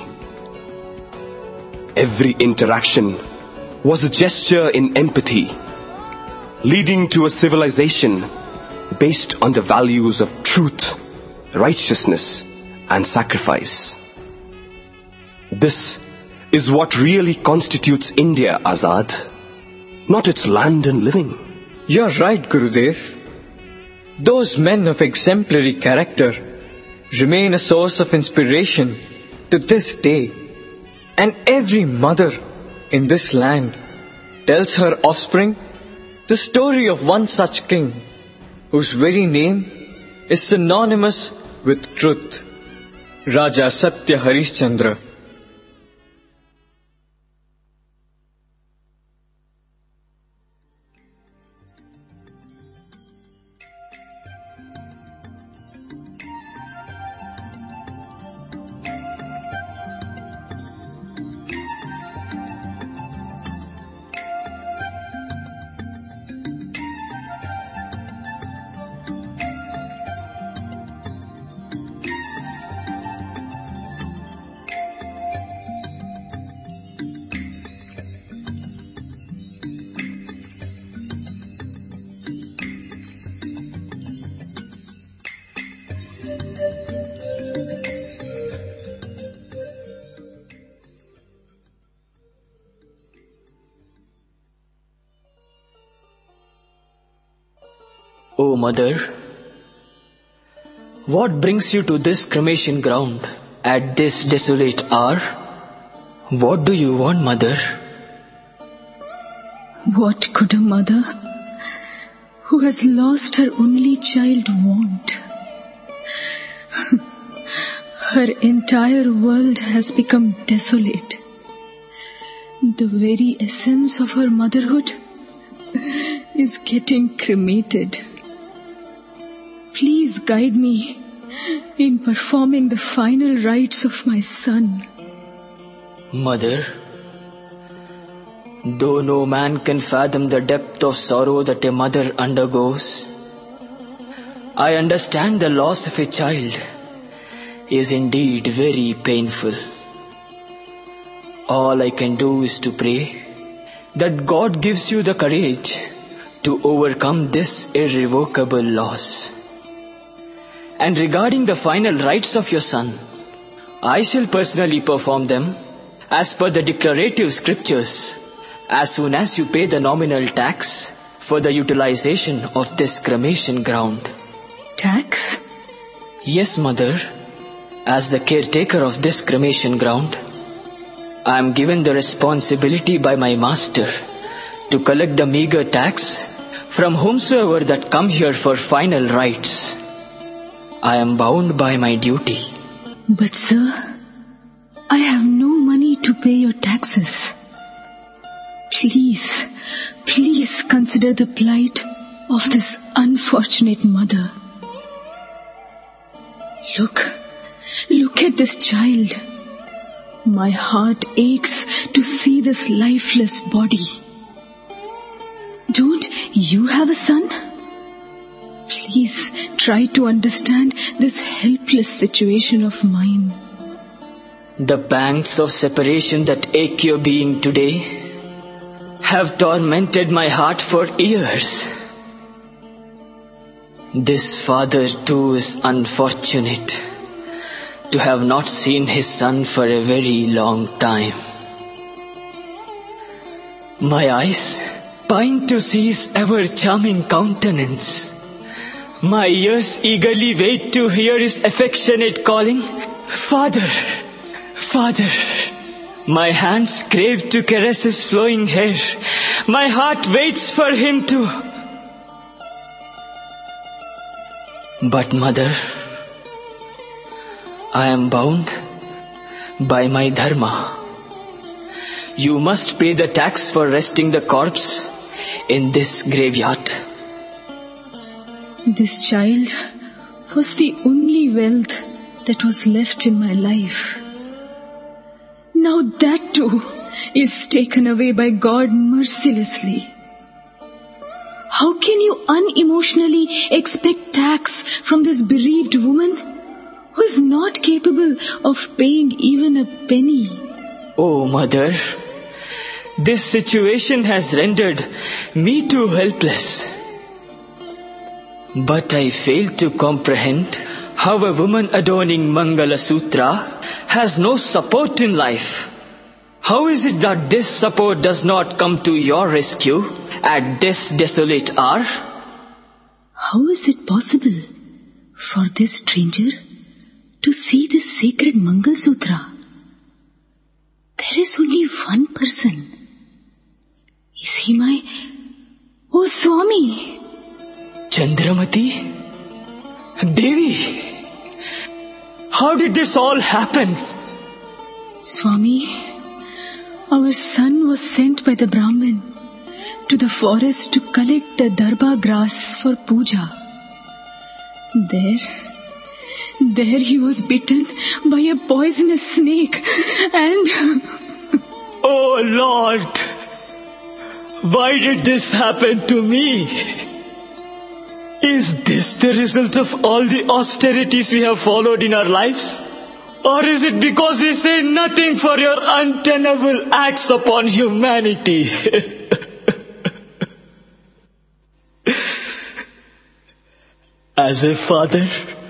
Every interaction was a gesture in empathy, leading to a civilization based on the values of truth, righteousness, and sacrifice. This is what really constitutes India, Azad, not its land and living. You're right, Gurudev. Those men of exemplary character remain a source of inspiration to this day. And every mother in this land tells her offspring the story of one such king, whose very name is synonymous with truth, Raja Satya Harishchandra. O Mother, what brings you to this cremation ground at this desolate hour? What do you want, Mother? What could a mother who has lost her only child want? Her entire world has become desolate. The very essence of her motherhood is getting cremated. Please guide me in performing the final rites of my son. Mother, though no man can fathom the depth of sorrow that a mother undergoes, I understand the loss of a child is indeed very painful. All I can do is to pray that God gives you the courage to overcome this irrevocable loss. And regarding the final rites of your son, I shall personally perform them as per the declarative scriptures as soon as you pay the nominal tax for the utilization of this cremation ground. Tax? Yes, Mother. As the caretaker of this cremation ground, I am given the responsibility by my master to collect the meager tax from whomsoever that come here for final rites. I am bound by my duty. But sir, I have no money to pay your taxes. Please, please consider the plight of this unfortunate mother. Look, look at this child. My heart aches to see this lifeless body. Don't you have a son? Please try to understand this helpless situation of mine. The pangs of separation that ache your being today have tormented my heart for years. This father too is unfortunate to have not seen his son for a very long time. My eyes pine to see his ever-charming countenance. My ears eagerly wait to hear his affectionate calling, Father, Father. My hands crave to caress his flowing hair. My heart waits for him to... But Mother, I am bound by my dharma. You must pay the tax for resting the corpse in this graveyard. This child was the only wealth that was left in my life. Now that too is taken away by God mercilessly. How can you unemotionally expect tax from this bereaved woman who is not capable of paying even a penny? Oh, Mother, this situation has rendered me too helpless. But I fail to comprehend how a woman adorning Mangala Sutra has no support in life. How is it that this support does not come to your rescue at this desolate hour? How is it possible for this stranger to see this sacred Mangal Sutra? There is only one person. Is he my... Oh, Swami! Chandramati? Devi? How did this all happen? Swami, our son was sent by the Brahmin to the forest to collect the darba grass for puja. There, there he was bitten by a poisonous snake and... Oh Lord! Why did this happen to me? Is this the result of all the austerities we have followed in our lives? Or is it because we say nothing for your untenable acts upon humanity? As a father,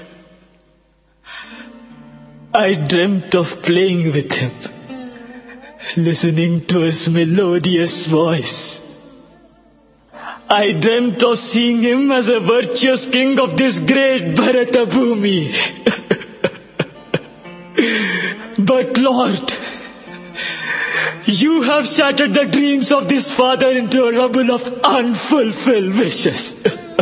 I dreamt of playing with him, listening to his melodious voice. I dreamt of seeing him as a virtuous king of this great Bharata Bhumi. But Lord, you have shattered the dreams of this father into a rubble of unfulfilled wishes.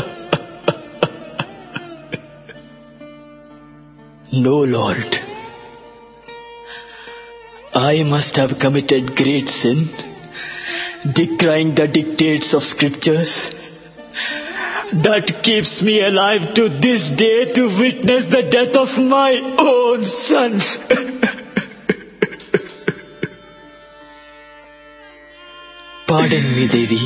No, Lord. I must have committed great sin, decrying the dictates of scriptures, that keeps me alive to this day to witness the death of my own son. Pardon me, Devi.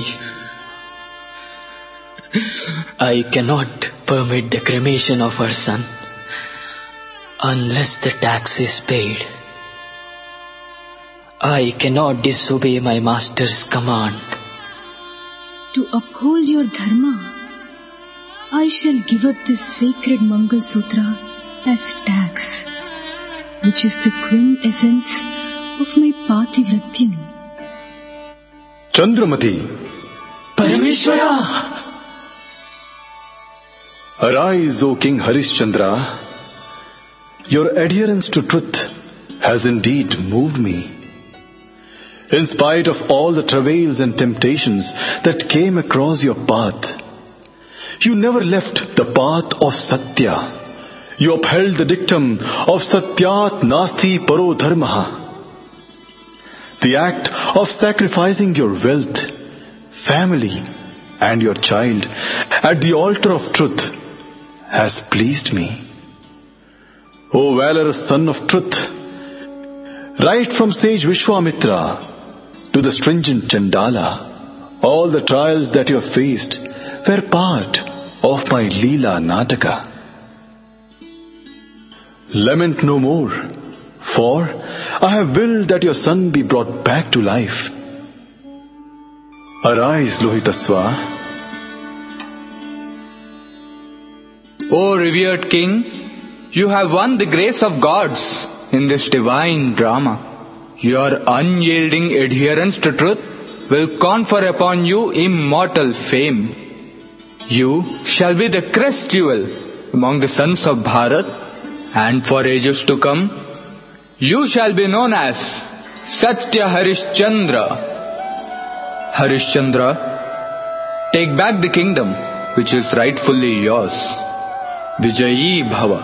I cannot permit the cremation of her son unless the tax is paid. I cannot disobey my master's command. To uphold your dharma, I shall give up this sacred Mangal Sutra as tax, which is the quintessence of my Pativratyam. Chandramati, Parameshwara! Arise, O King Harishchandra. Your adherence to truth has indeed moved me. In spite of all the travails and temptations that came across your path, you never left the path of Satya. You upheld the dictum of Satyat Nasti Paro Dharmaha. The act of sacrificing your wealth, family, and your child at the altar of truth has pleased me. O valorous son of truth, right from sage Vishwamitra to the stringent Chandala, all the trials that you have faced were part of my Leela Nataka. Lament no more, for I have willed that your son be brought back to life. Arise, Lohitasva. O revered king, you have won the grace of gods in this divine drama. Your unyielding adherence to truth will confer upon you immortal fame. You shall be the crest jewel among the sons of Bharat, and for ages to come, you shall be known as Satya Harishchandra. Harishchandra, take back the kingdom which is rightfully yours. Vijayi Bhava.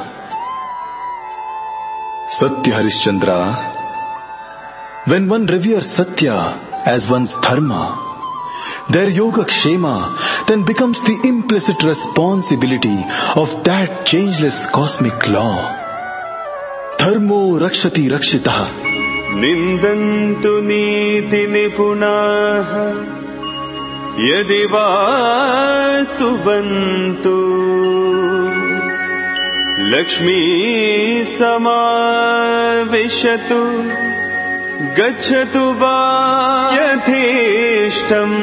Satya Harishchandra, when one reveres Satya as one's dharma, their yoga kshema then becomes the implicit responsibility of that changeless cosmic law. Dharmo rakshati rakshitaha. Nindantu niti nipunaha yadi vastuvantu Lakshmi samavishatu gacchatu va yathishtam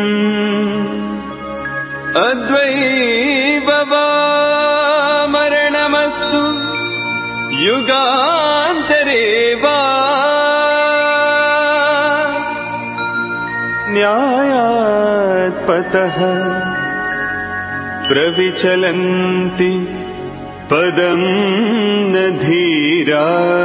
advaivava maranamastu yugantareva nyayat pataha pravichalanti padam nadhira.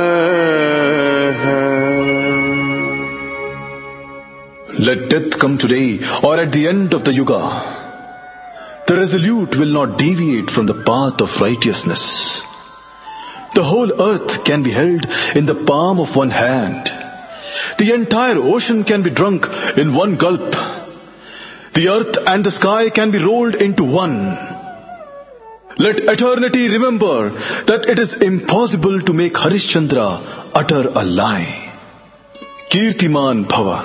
Let death come today or at the end of the yuga. The resolute will not deviate from the path of righteousness. The whole earth can be held in the palm of one hand. The entire ocean can be drunk in one gulp. The earth and the sky can be rolled into one. Let eternity remember that it is impossible to make Harishchandra utter a lie. Kirtiman Bhava.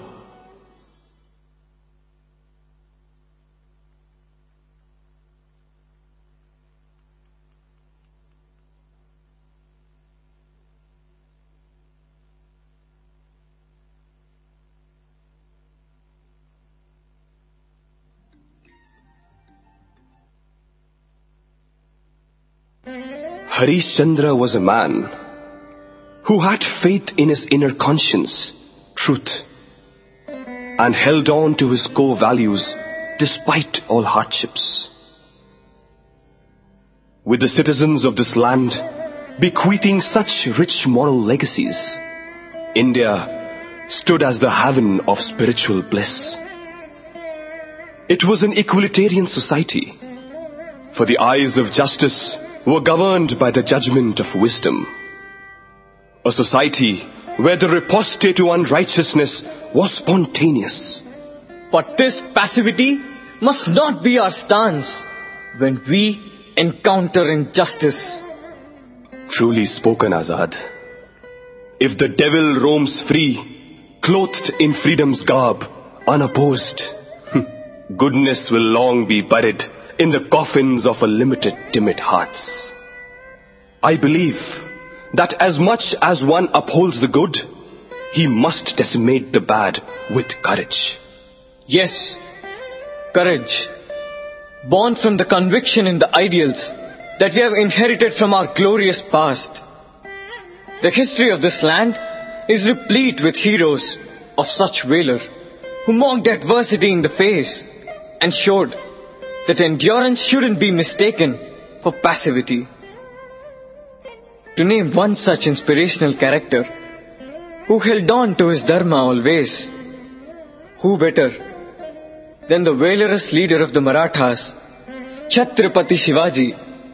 Harishchandra was a man who had faith in his inner conscience, truth, and held on to his core values despite all hardships. With the citizens of this land bequeathing such rich moral legacies, India stood as the haven of spiritual bliss. It was an equalitarian society, for the eyes of justice were governed by the judgment of wisdom. A society where the riposte to unrighteousness was spontaneous. But this passivity must not be our stance when we encounter injustice. Truly spoken, Azad. If the devil roams free, clothed in freedom's garb, unopposed, goodness will long be buried in the coffins of a limited, timid hearts. I believe that as much as one upholds the good, he must decimate the bad with courage. Yes, courage. Born from the conviction in the ideals that we have inherited from our glorious past. The history of this land is replete with heroes of such valor who mocked adversity in the face and showed that endurance shouldn't be mistaken for passivity. To name one such inspirational character who held on to his dharma always, who better than the valorous leader of the Marathas, Chhatrapati Shivaji.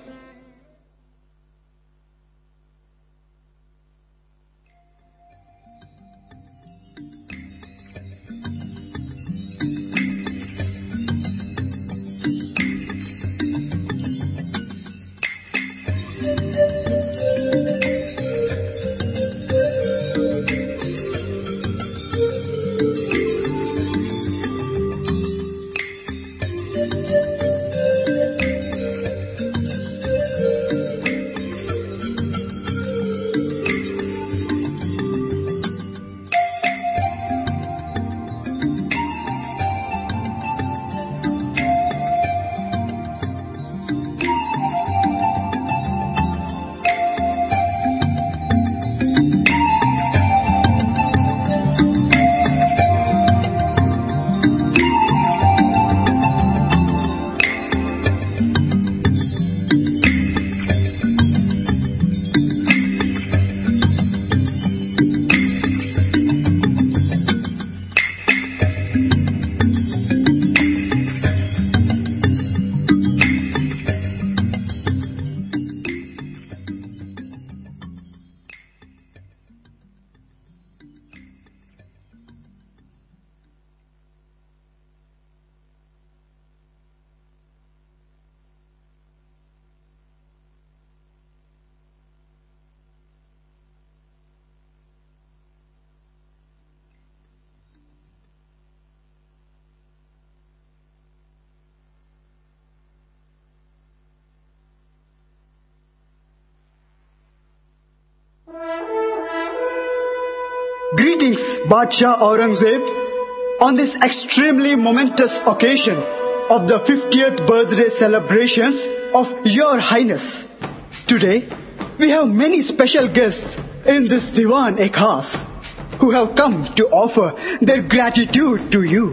Greetings, Badshah Aurangzeb, on this extremely momentous occasion of the fiftieth birthday celebrations of Your Highness. Today, we have many special guests in this Diwan-e-Khas who have come to offer their gratitude to you.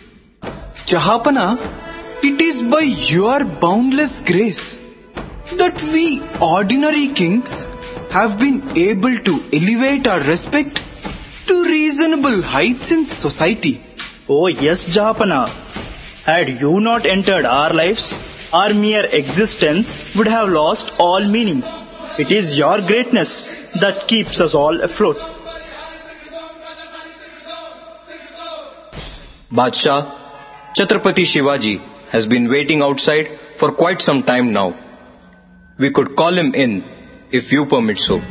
Jahapana, it is by your boundless grace that we ordinary kings have been able to elevate our respect to reasonable heights in society. Oh yes, Jahapana. Had you not entered our lives, our mere existence would have lost all meaning. It is your greatness that keeps us all afloat. Badshah, Chhatrapati Shivaji has been waiting outside for quite some time now. We could call him in, if you permit so.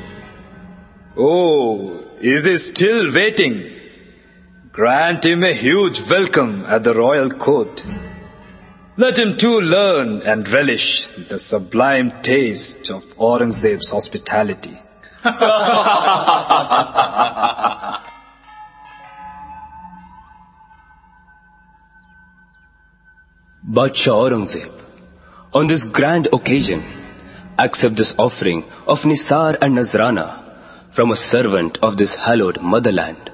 Oh, is he still waiting? Grant him a huge welcome at the royal court. Let him too learn and relish the sublime taste of Aurangzeb's hospitality. Badshah Aurangzeb, on this grand occasion, accept this offering of Nisar and Nazrana from a servant of this hallowed motherland.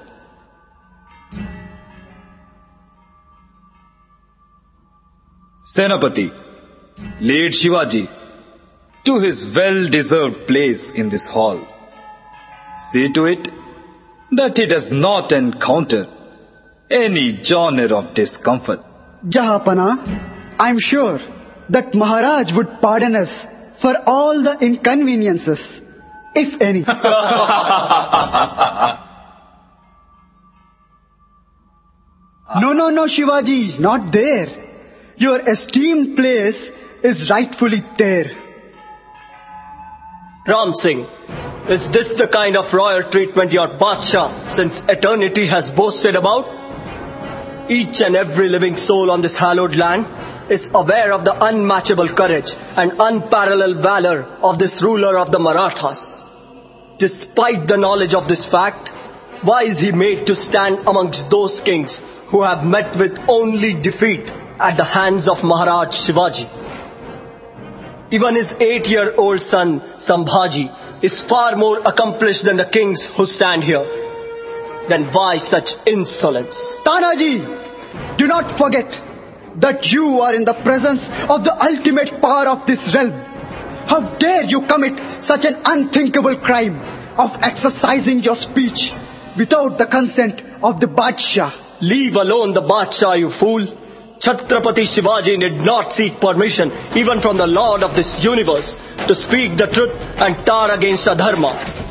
Senapati, lead Shivaji to his well-deserved place in this hall. See to it that he does not encounter any genre of discomfort. Jahapana, I'm sure that Maharaj would pardon us for all the inconveniences, if any. No, no, no, Shivaji, not there. Your esteemed place is rightfully there. Ram Singh, is this the kind of royal treatment your Badshah since eternity has boasted about? Each and every living soul on this hallowed land is aware of the unmatchable courage and unparalleled valor of this ruler of the Marathas. Despite the knowledge of this fact, Why is he made to stand amongst those kings who have met with only defeat at the hands of Maharaj Shivaji? Even his eight-year-old son Sambhaji is far more accomplished than the kings who stand here. Then why such insolence? Tanaji, do not forget that you are in the presence of the ultimate power of this realm. How dare you commit such an unthinkable crime of exercising your speech without the consent of the Badshah? Leave alone the Badshah, you fool. Chhatrapati Shivaji did not seek permission even from the Lord of this universe to speak the truth and tar against adharma.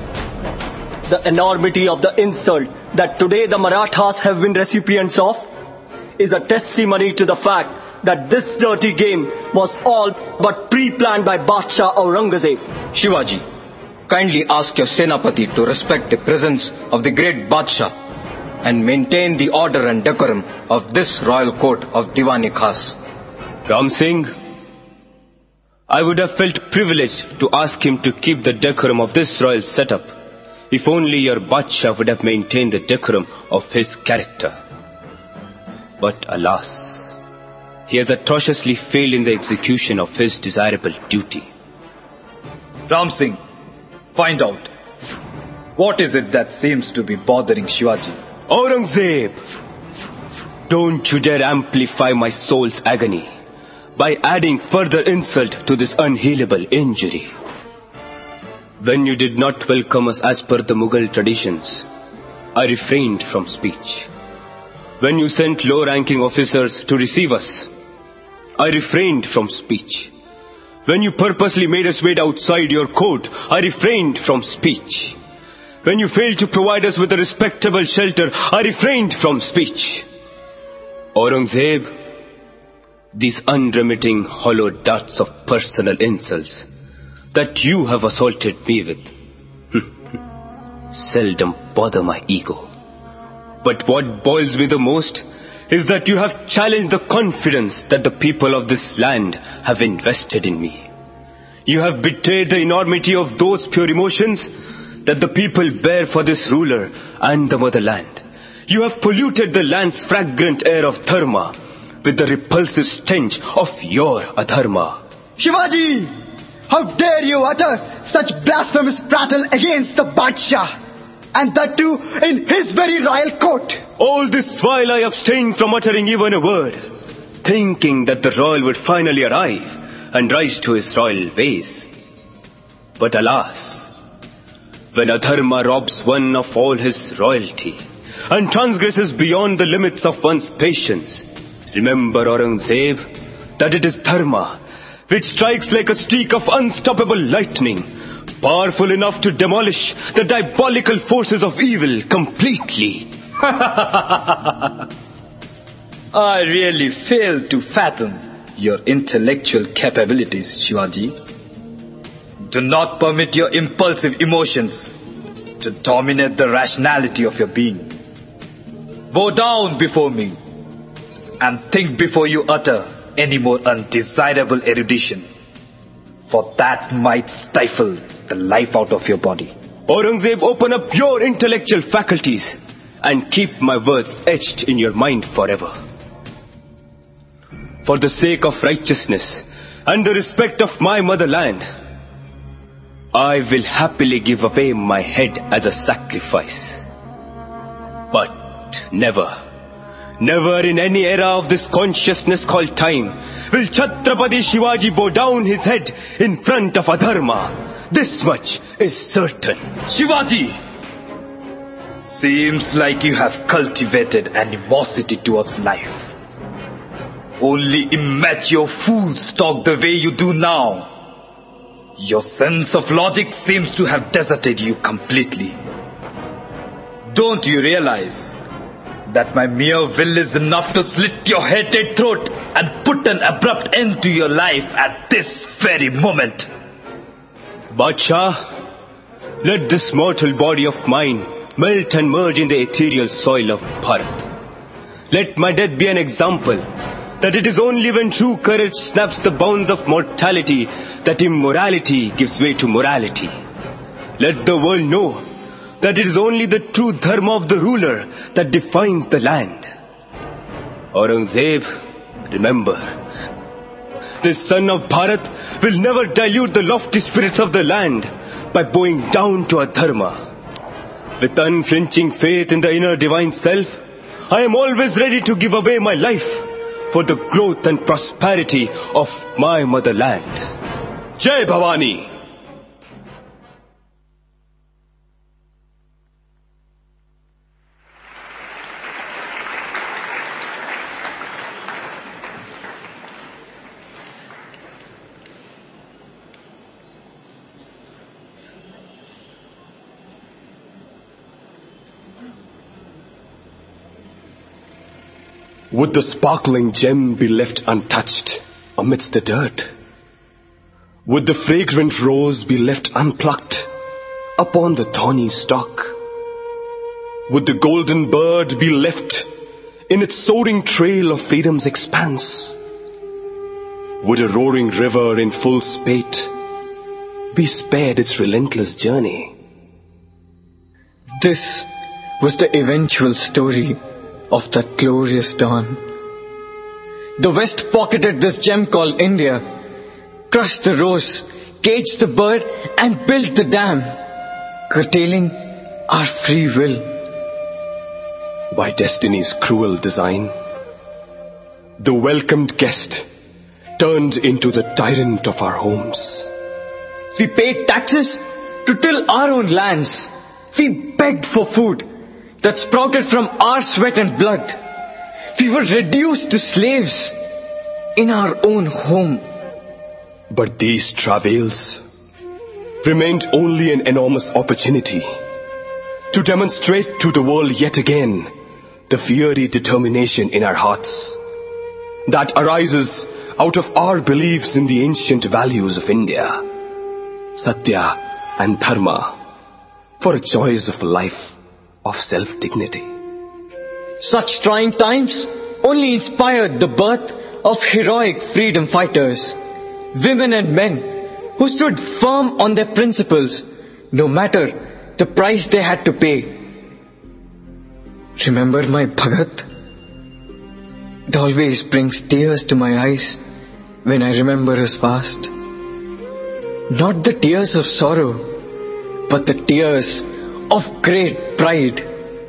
The enormity of the insult that today the Marathas have been recipients of is a testimony to the fact that this dirty game was all but pre-planned by Badshah Aurangzeb. Shivaji, kindly ask your Senapati to respect the presence of the great Badshah and maintain the order and decorum of this royal court of Diwani Khas. Ram Singh, I would have felt privileged to ask him to keep the decorum of this royal setup if only your Badshah would have maintained the decorum of his character. But alas, he has atrociously failed in the execution of his desirable duty. Ram Singh, find out. What is it that seems to be bothering Shivaji? Aurangzeb, don't you dare amplify my soul's agony by adding further insult to this unhealable injury. When you did not welcome us as per the Mughal traditions, I refrained from speech. When you sent low-ranking officers to receive us, I refrained from speech. When you purposely made us wait outside your court, I refrained from speech. When you failed to provide us with a respectable shelter, I refrained from speech. Aurangzeb, these unremitting hollow darts of personal insults that you have assaulted me with seldom bother my ego. But what boils me the most is that you have challenged the confidence that the people of this land have invested in me. You have betrayed the enormity of those pure emotions that the people bear for this ruler and the motherland. You have polluted the land's fragrant air of dharma with the repulsive stench of your adharma. Shivaji, how dare you utter such blasphemous prattle against the Badshah, and that too in his very royal court? All this while I abstained from uttering even a word, thinking that the royal would finally arrive and rise to his royal ways. But alas, when adharma robs one of all his royalty and transgresses beyond the limits of one's patience, remember, Aurangzeb, that it is dharma which strikes like a streak of unstoppable lightning, powerful enough to demolish the diabolical forces of evil completely. I really fail to fathom your intellectual capabilities, Shivaji. Do not permit your impulsive emotions to dominate the rationality of your being. Bow down before me and think before you utter any more undesirable erudition, for that might stifle the life out of your body. Aurangzeb, open up your intellectual faculties and keep my words etched in your mind forever. For the sake of righteousness and the respect of my motherland, I will happily give away my head as a sacrifice. But never, never in any era of this consciousness called time will Chhatrapati Shivaji bow down his head in front of adharma. This much is certain. Shivaji! Seems like you have cultivated animosity towards life. Only immature fools talk the way you do now. Your sense of logic seems to have deserted you completely. Don't you realize that my mere will is enough to slit your hated throat and put an abrupt end to your life at this very moment? Badshah, let this mortal body of mine melt and merge in the ethereal soil of Bharat. Let my death be an example that it is only when true courage snaps the bounds of mortality that immorality gives way to morality. Let the world know that it is only the true dharma of the ruler that defines the land. Aurangzeb, remember, this son of Bharat will never dilute the lofty spirits of the land by bowing down to a dharma. With unflinching faith in the inner divine self, I am always ready to give away my life for the growth and prosperity of my motherland. Jai Bhavani! Would the sparkling gem be left untouched amidst the dirt? Would the fragrant rose be left unplucked upon the thorny stalk? Would the golden bird be left in its soaring trail of freedom's expanse? Would a roaring river in full spate be spared its relentless journey? This was the eventual story of that glorious dawn. The West pocketed this gem called India, crushed the rose, caged the bird, and built the dam, curtailing our free will. By destiny's cruel design, the welcomed guest turned into the tyrant of our homes. We paid taxes to till our own lands. We begged for food that sprouted from our sweat and blood. We were reduced to slaves in our own home. But these travails remained only an enormous opportunity to demonstrate to the world yet again the fiery determination in our hearts that arises out of our beliefs in the ancient values of India, Satya and Dharma, for a choice of a life of self-dignity. Such trying times only inspired the birth of heroic freedom fighters, women and men who stood firm on their principles, no matter the price they had to pay. Remember my Bhagat? It always brings tears to my eyes when I remember his past. Not the tears of sorrow, but the tears of great pride.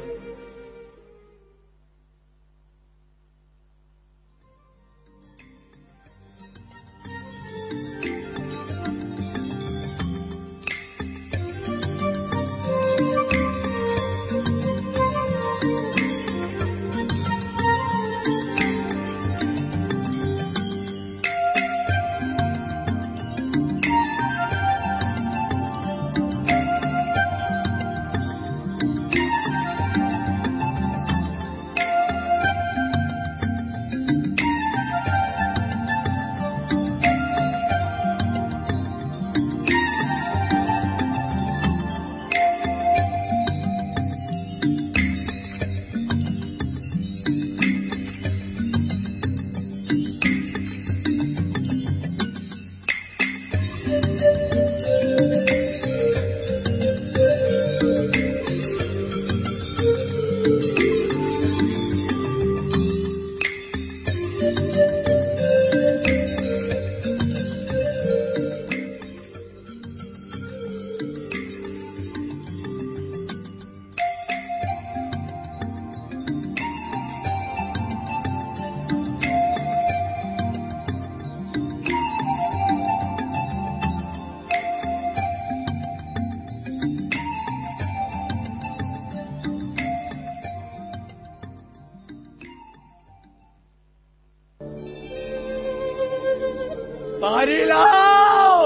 पानी लाओ।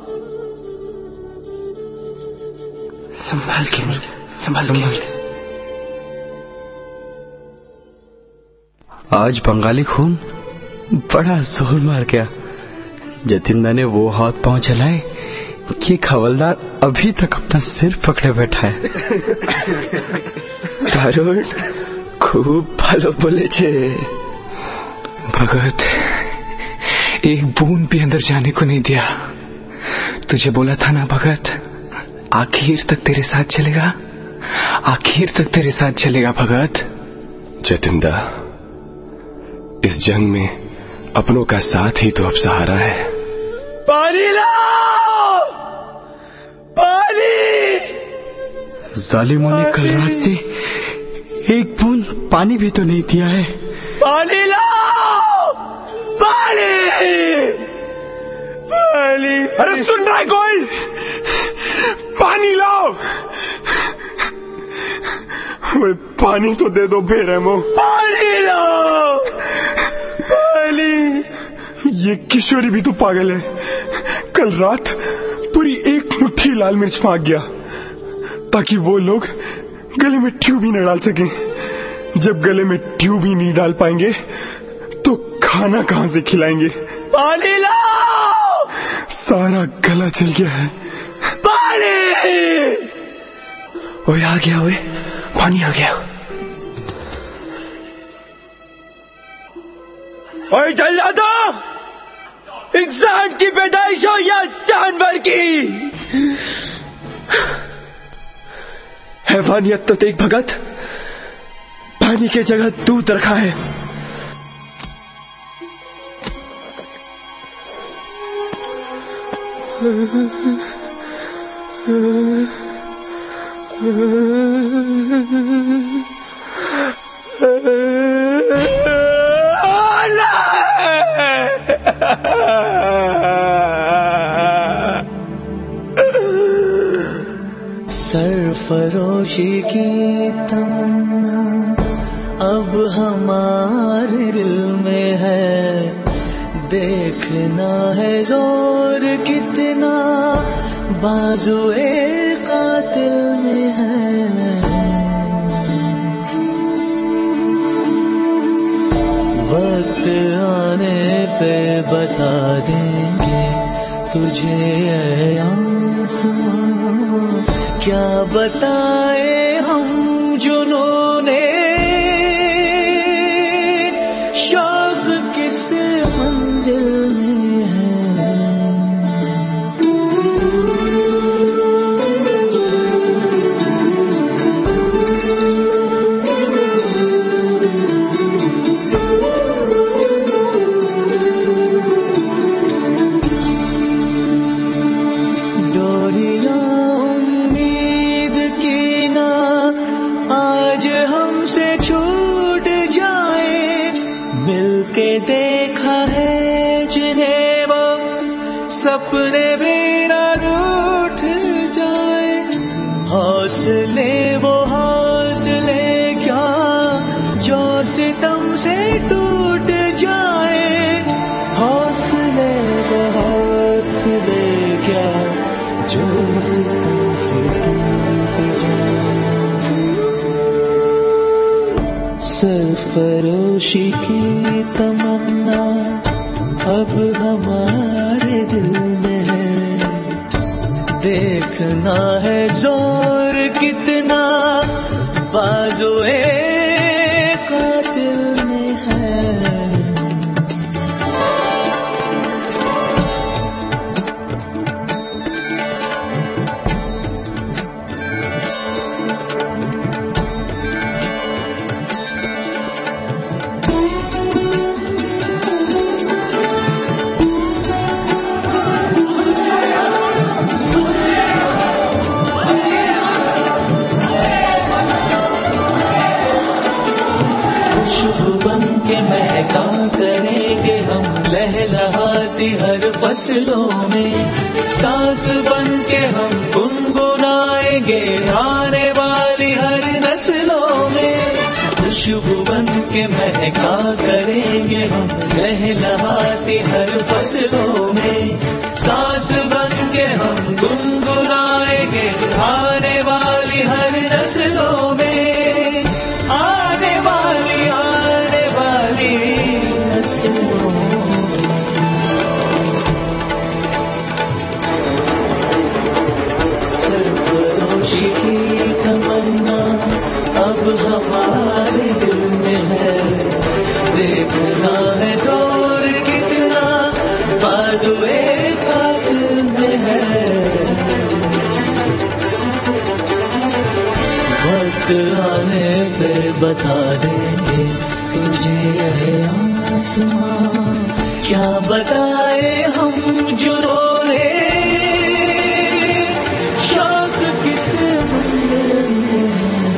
संभाल के संभाल के। आज बंगाली खून बड़ा जोर मार गया। जतिंदा ने वो हाथ पांव चलाए कि खवलदार अभी तक अपना सिर पकड़े बैठा है। दारुण खूब भालो बोले छे। भगत एक बूंद भी अंदर जाने को नहीं दिया। तुझे बोला था ना भगत, आखिर तक तेरे साथ चलेगा। आखिर तक तेरे साथ चलेगा भगत। जतिंदा, इस जंग में अपनों का साथ ही तो अब सहारा है। पानी लाओ, पानी। जालिमों ने कल रात से एक बूंद पानी भी तो नहीं दिया है। पानी लाओ, पानी, पानी। अरे सुन रहा है कोई? पानी लाओ। ओए पानी तो दे दो बेरहमो। पानी लाओ, पानी। ये किशोरी भी तो पागल है। कल रात पूरी एक मुट्ठी लाल मिर्च मांग गया ताकि वो लोग गले में ट्यूब ही न डाल सकें। जब गले में ट्यूब ही नहीं डाल पाएंगे तो खाना कहां से खिलाएंगे? पानी लाओ। सारा गला जल गया है। पानी। ओए आ गया, ओए पानी आ गया। ओए जल्लादो, इंसान की पैदाइश हो या जानवर की? हैवानियत तो देख भगत, पानी की जगह दूध रखा है। सरफरोशी की तमन्ना अब हमारे दिल में है, देखना है जोर कितना बाजुए कातिल में है। वक्त आने पे बता देंगे तुझे ऐ आसमां, क्या बताए हम जुनूने शौक किस मंजिल में है। सपने भी ना रूठ जाए, हौसले वो हौसले क्या जो सितम से टूट जाए, हौसले वो हौसले क्या जो सितम से टूट जाए। सरफरोशी की तमन्ना अब हमारे दिल में है, देखना है जोर कितना बाजुए कातिल में है। लहलहाती हर फसलों में सांस बन के हम गुनगुनाएंगे आने वाली हर नस्लों में। खुशबू बन के महका करेंगे हम लहलहाती हर फसलों में, सांस बन के हम गुनगुनाएंगे आने वाली हर नस्लों में। आने वाली आने वाली नस्लों की तमन्ना अब हमारे दिल में है, देखना है जोर कितना बाजुए का वक्त आने पे बता देंगे तुझे ये आसमां, क्या बताए हम जो रो रहे शौक किस मंजिल में।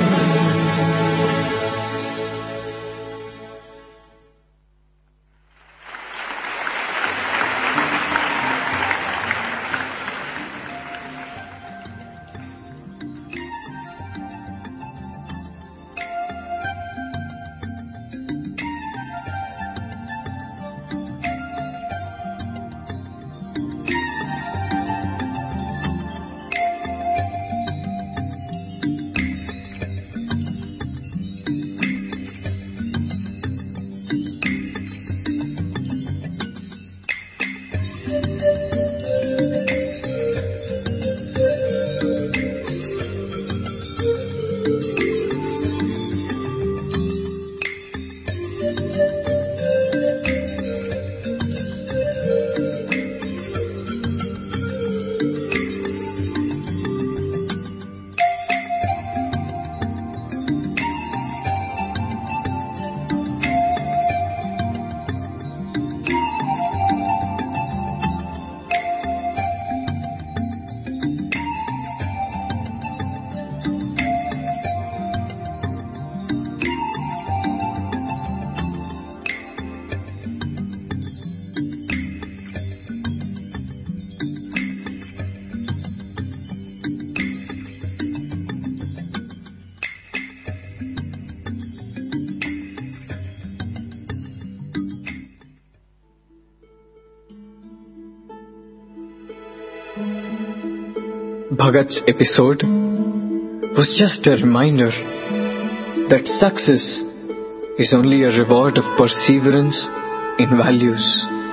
Bhagat's episode was just a reminder that success is only a reward of perseverance in values.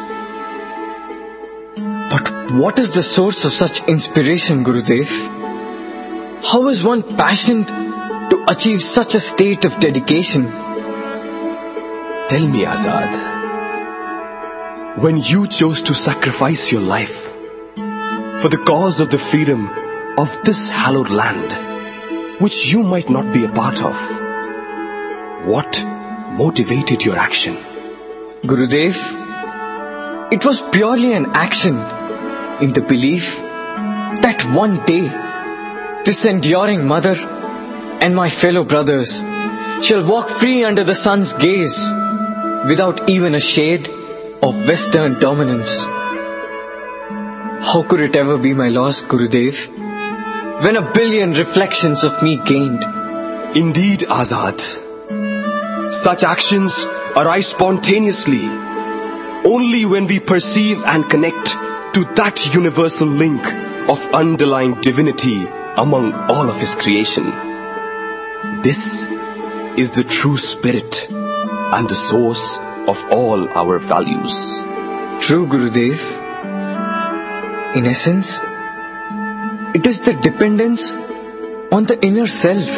But what is the source of such inspiration, Gurudev? How is one passionate to achieve such a state of dedication? Tell me, Azad, when you chose to sacrifice your life for the cause of the freedom of this hallowed land, which you might not be a part of, what motivated your action? Gurudev, it was purely an action in the belief that one day this enduring mother and my fellow brothers shall walk free under the sun's gaze without even a shade of Western dominance. How could it ever be my loss, Gurudev, when a billion reflections of me gained? Indeed, Azad. Such actions arise spontaneously only when we perceive and connect to that universal link of underlying divinity among all of His creation. This is the true spirit and the source of all our values. True, Gurudev. In essence, it is the dependence on the inner self,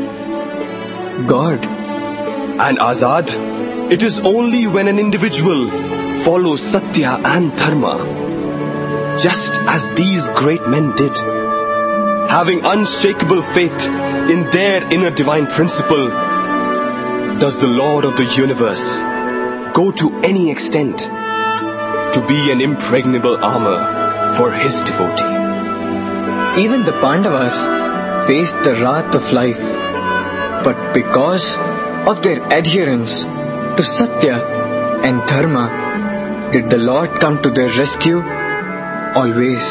God. And Azad, it is only when an individual follows Satya and Dharma, just as these great men did, having unshakable faith in their inner divine principle, does the Lord of the universe go to any extent to be an impregnable armor for His devotee. Even the Pandavas faced the wrath of life, but because of their adherence to Satya and Dharma, did the Lord come to their rescue always.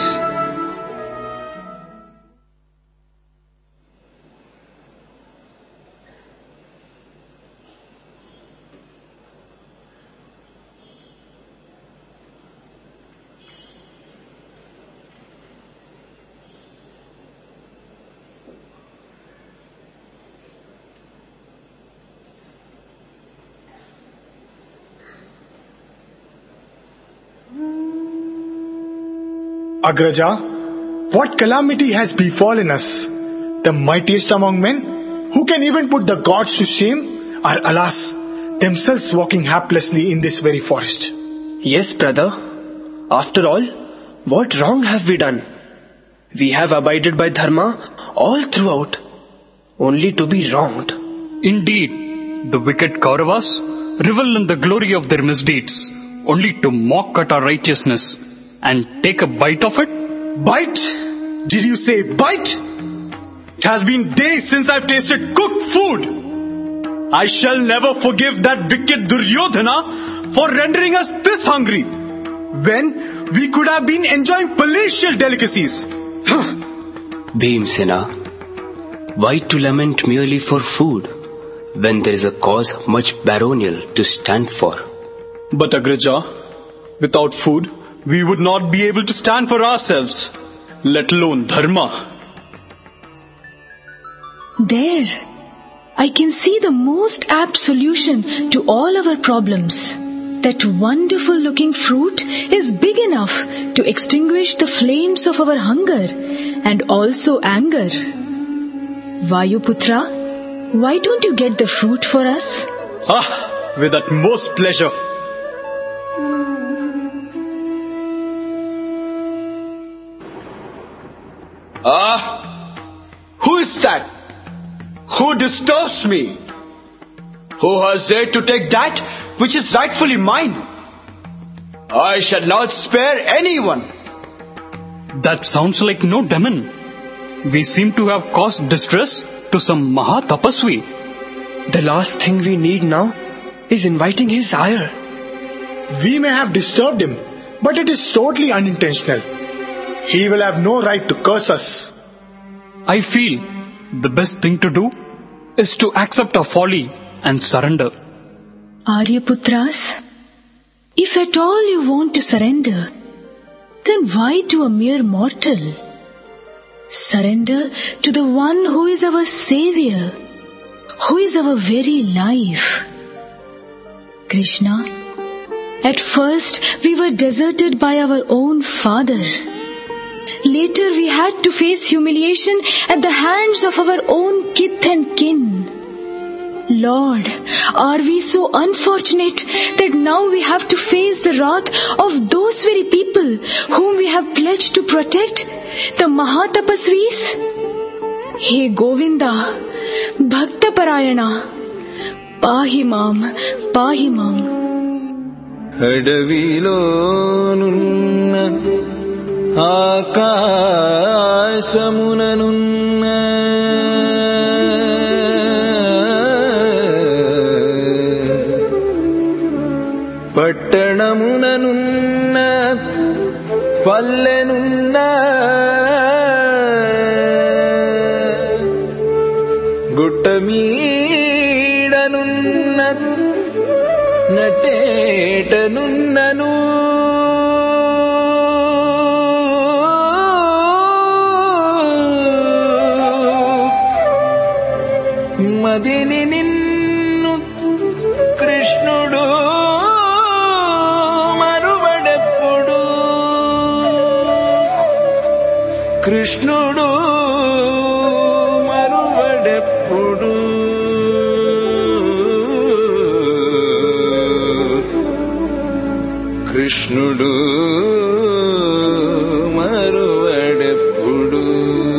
Agraja, what calamity has befallen us? The mightiest among men, who can even put the gods to shame, are, alas, themselves walking haplessly in this very forest. Yes, brother. After all, what wrong have we done? We have abided by Dharma all throughout. only to be wronged. Indeed, the wicked Kauravas revel in the glory of their misdeeds, only to mock at our righteousness and take a bite of it. Bite? Did you say bite? It has been days since I've tasted cooked food. I shall never forgive that wicked Duryodhana for rendering us this hungry, when we could have been enjoying palatial delicacies. Bhimsena, why to lament merely for food, when there is a cause much baronial to stand for? But Agraja, without food, we would not be able to stand for ourselves, let alone dharma. There, I can see the most apt solution to all our problems. That wonderful looking fruit is big enough to extinguish the flames of our hunger and also anger. Vayuputra, why don't you get the fruit for us? Ah, with utmost pleasure. Ah, who is that? Who disturbs me? Who has dared to take that which is rightfully mine? I shall not spare anyone. That sounds like no demon. We seem to have caused distress to some Mahatapasvi. The last thing we need now is inviting his ire. We may have disturbed him, but it is totally unintentional. He will have no right to curse us. I feel the best thing to do is to accept our folly and surrender. Aryaputras, if at all you want to surrender, then why to a mere mortal? Surrender to the one who is our Savior, who is our very life. Krishna, at first we were deserted by our own father. Later we had to face humiliation at the hands of our own kith and kin. Lord, are we so unfortunate that now we have to face the wrath of those very people whom we have pledged to protect, the Mahatapasvis? Hey Govinda, Bhakta Parayana, Pahi Mam, Pahi Mam. Hadavilonunna Akasamunanunna పట్టణముననున్న పల్లెనున్న గుట్టమీడనున్న నటేటనున్నను మదిని నిన్ను కృష్ణుడు కృష్ణుడు మరువడెప్పుడు కృష్ణుడు మరువడెప్పుడు.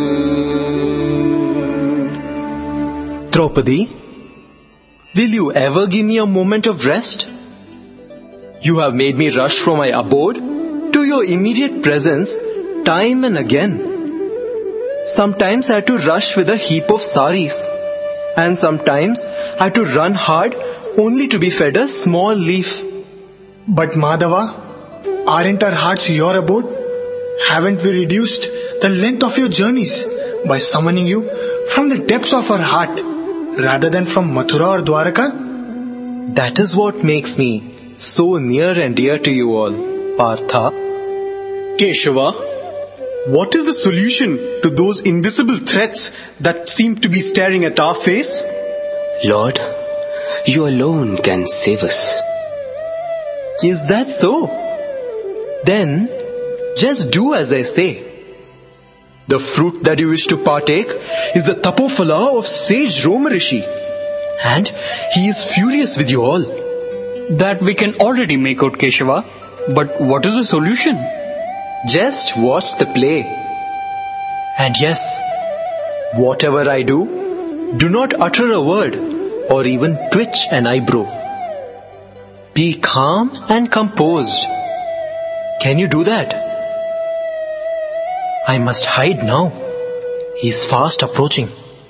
Draupadi, will you ever give me a moment of rest? You have made me rush from my abode to your immediate presence time and again. Sometimes I had to rush with a heap of saris, and sometimes I had to run hard only to be fed a small leaf. But Madhava, aren't our hearts your abode? Haven't we reduced the length of your journeys by summoning you from the depths of our heart rather than from Mathura or Dwaraka? That is what makes me so near and dear to you all, Partha. Keshava, what is the solution to those invisible threats that seem to be staring at our face? Lord, you alone can save us. Is that so? Then, just do as I say. The fruit that you wish to partake is the tapophala of sage Romarishi, and he is furious with you all. That we can already make out, Keshava. But what is the solution? Just watch the play. And yes, whatever I do, Do not utter a word or even twitch an eyebrow. Be calm and composed. Can you do that? I must hide now. He is fast approaching.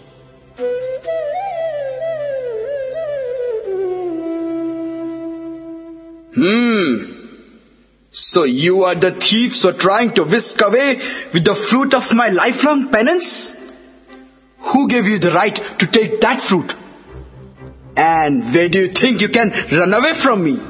Hmm. So you are the thieves who are trying to whisk away with the fruit of my lifelong penance? Who gave you the right to take that fruit? And where do you think you can run away from me?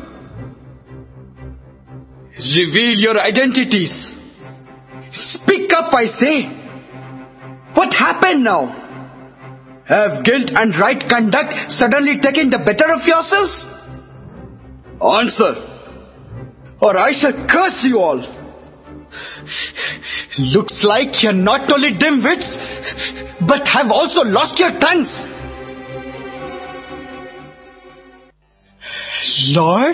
Reveal your identities. Speak up, I say. What happened now? Have guilt and right conduct suddenly taken the better of yourselves? Answer, or I shall curse you all. Looks like you're not only dim-wits, but have also lost your tongues. Lord,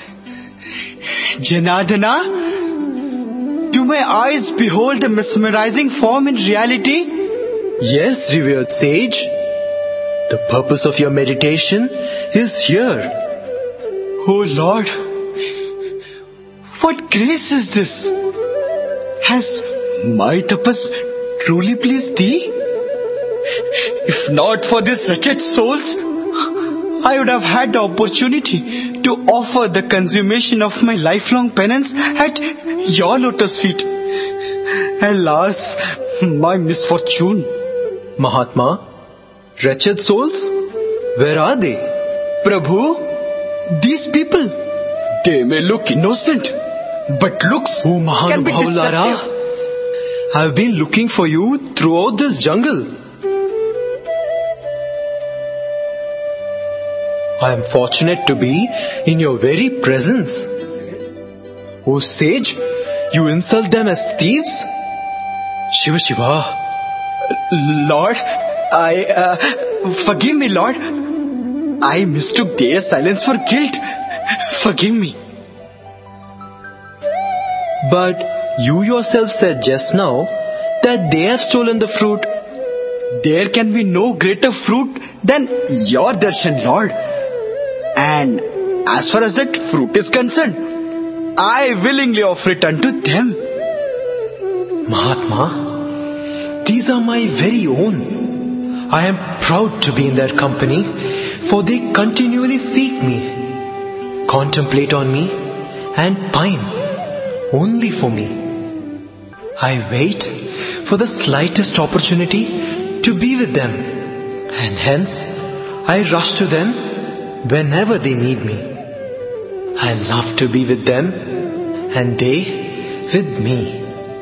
Janardana, do my eyes behold the mesmerizing form in reality? Yes, revered sage. The purpose of your meditation is here. Oh Lord, what grace is this? Has my tapas truly pleased thee? If not for these wretched souls, I would have had the opportunity to offer the consummation of my lifelong penance at your lotus feet. Alas, my misfortune. Mahatma, wretched souls, where are they? Prabhu, these people, they may look innocent, but looks oh, can be deceptive. I have been looking for you throughout this jungle. I am fortunate to be in your very presence. Oh sage, you insult them as thieves? Shiva Shiva. Lord, I, uh, forgive me, Lord. I mistook their silence for guilt. Forgive me. But you yourself said just now that they have stolen the fruit. There can be no greater fruit than your darshan, Lord. And as far as that fruit is concerned, I willingly offer it unto them. Mahatma, these are my very own. I am proud to be in their company, for they continually seek me, contemplate on me, and pine only for me. I wait for the slightest opportunity to be with them, and hence I rush to them whenever they need me. I love to be with them, and they with me.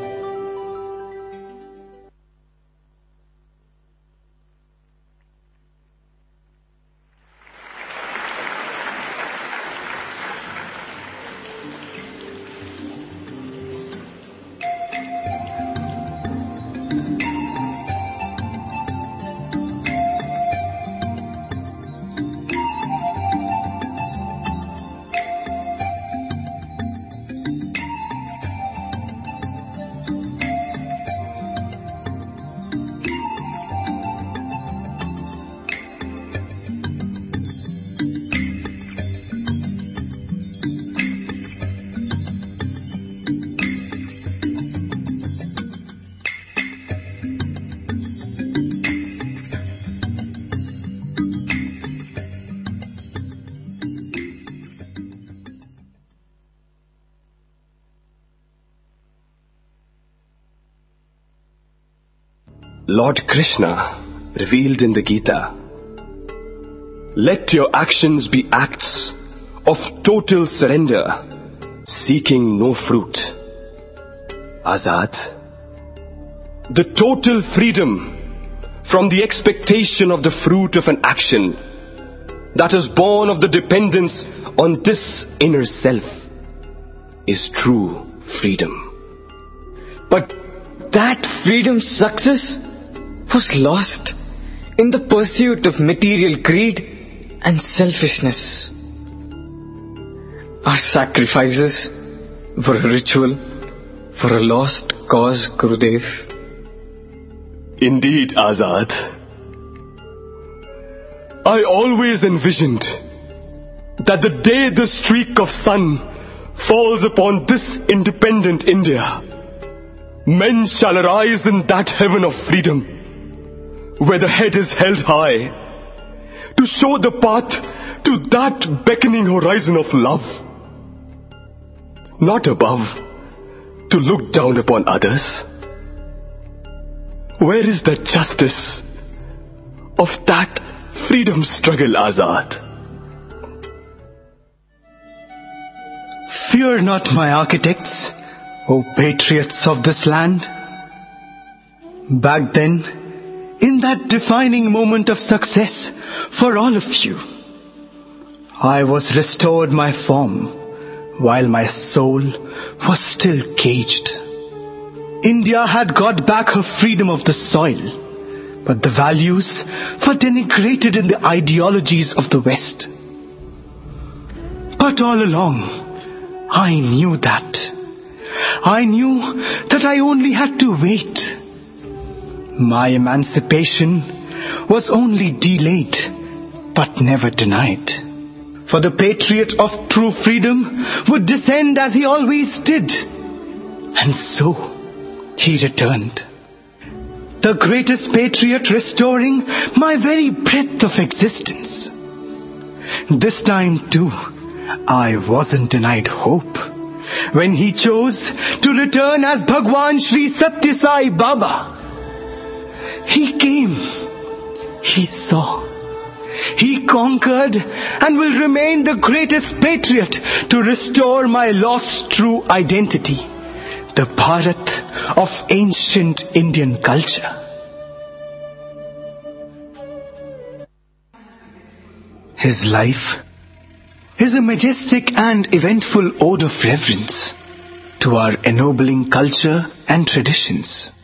Lord Krishna, revealed in the Gita, let your actions be acts of total surrender, seeking no fruit. Azad, the total freedom from the expectation of the fruit of an action that is born of the dependence on this inner self is true freedom. But that freedom's success was lost in the pursuit of material greed and selfishness. Our sacrifices were a ritual for a lost cause, Gurudev. Indeed, Azad. I always envisioned that the day the streak of sun falls upon this independent India, men shall arise in that heaven of freedom, where the head is held high, to show the path to that beckoning horizon of love. Not above, to look down upon others. Where is the justice of that freedom struggle, Azad? Fear not, my architects, O patriots of this land. Back then, in that defining moment of success for all of you, I was restored my form while my soul was still caged. India had got back her freedom of the soil, but the values were denigrated in the ideologies of the West. But all along, I knew that. I knew that I only had to wait. My emancipation was only delayed, but never denied. For the patriot of true freedom would descend as he always did. And so he returned. The greatest patriot restoring my very breath of existence. This time too, I wasn't denied hope when he chose to return as Bhagwan Shri Satya Sai Baba. He came, he saw, he conquered and will remain the greatest patriot to restore my lost true identity, the Bharat of ancient Indian culture. His life is a majestic and eventful ode of reverence to our ennobling culture and traditions.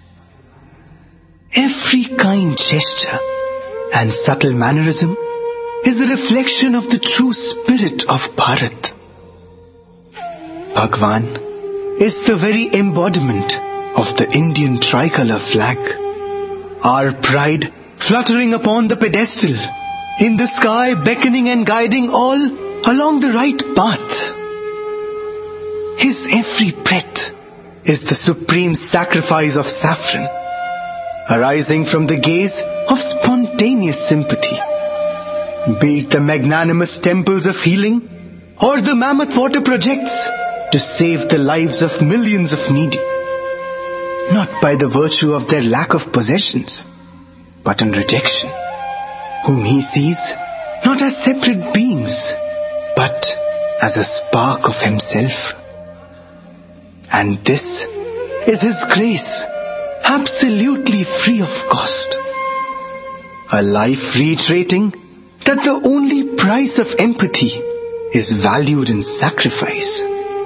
Every kind gesture and subtle mannerism is a reflection of the true spirit of Bharat. Bhagwan is the very embodiment of the Indian tricolour flag, our pride fluttering upon the pedestal, in the sky beckoning and guiding all along the right path. His every breath is the supreme sacrifice of saffron, arising from the gaze of spontaneous sympathy. Be it the magnanimous temples of healing or the mammoth water projects to save the lives of millions of needy, not by the virtue of their lack of possessions, but in rejection, whom he sees not as separate beings, but as a spark of himself. And this is his grace, absolutely free of cost. A life reiterating that the only price of empathy is valued in sacrifice.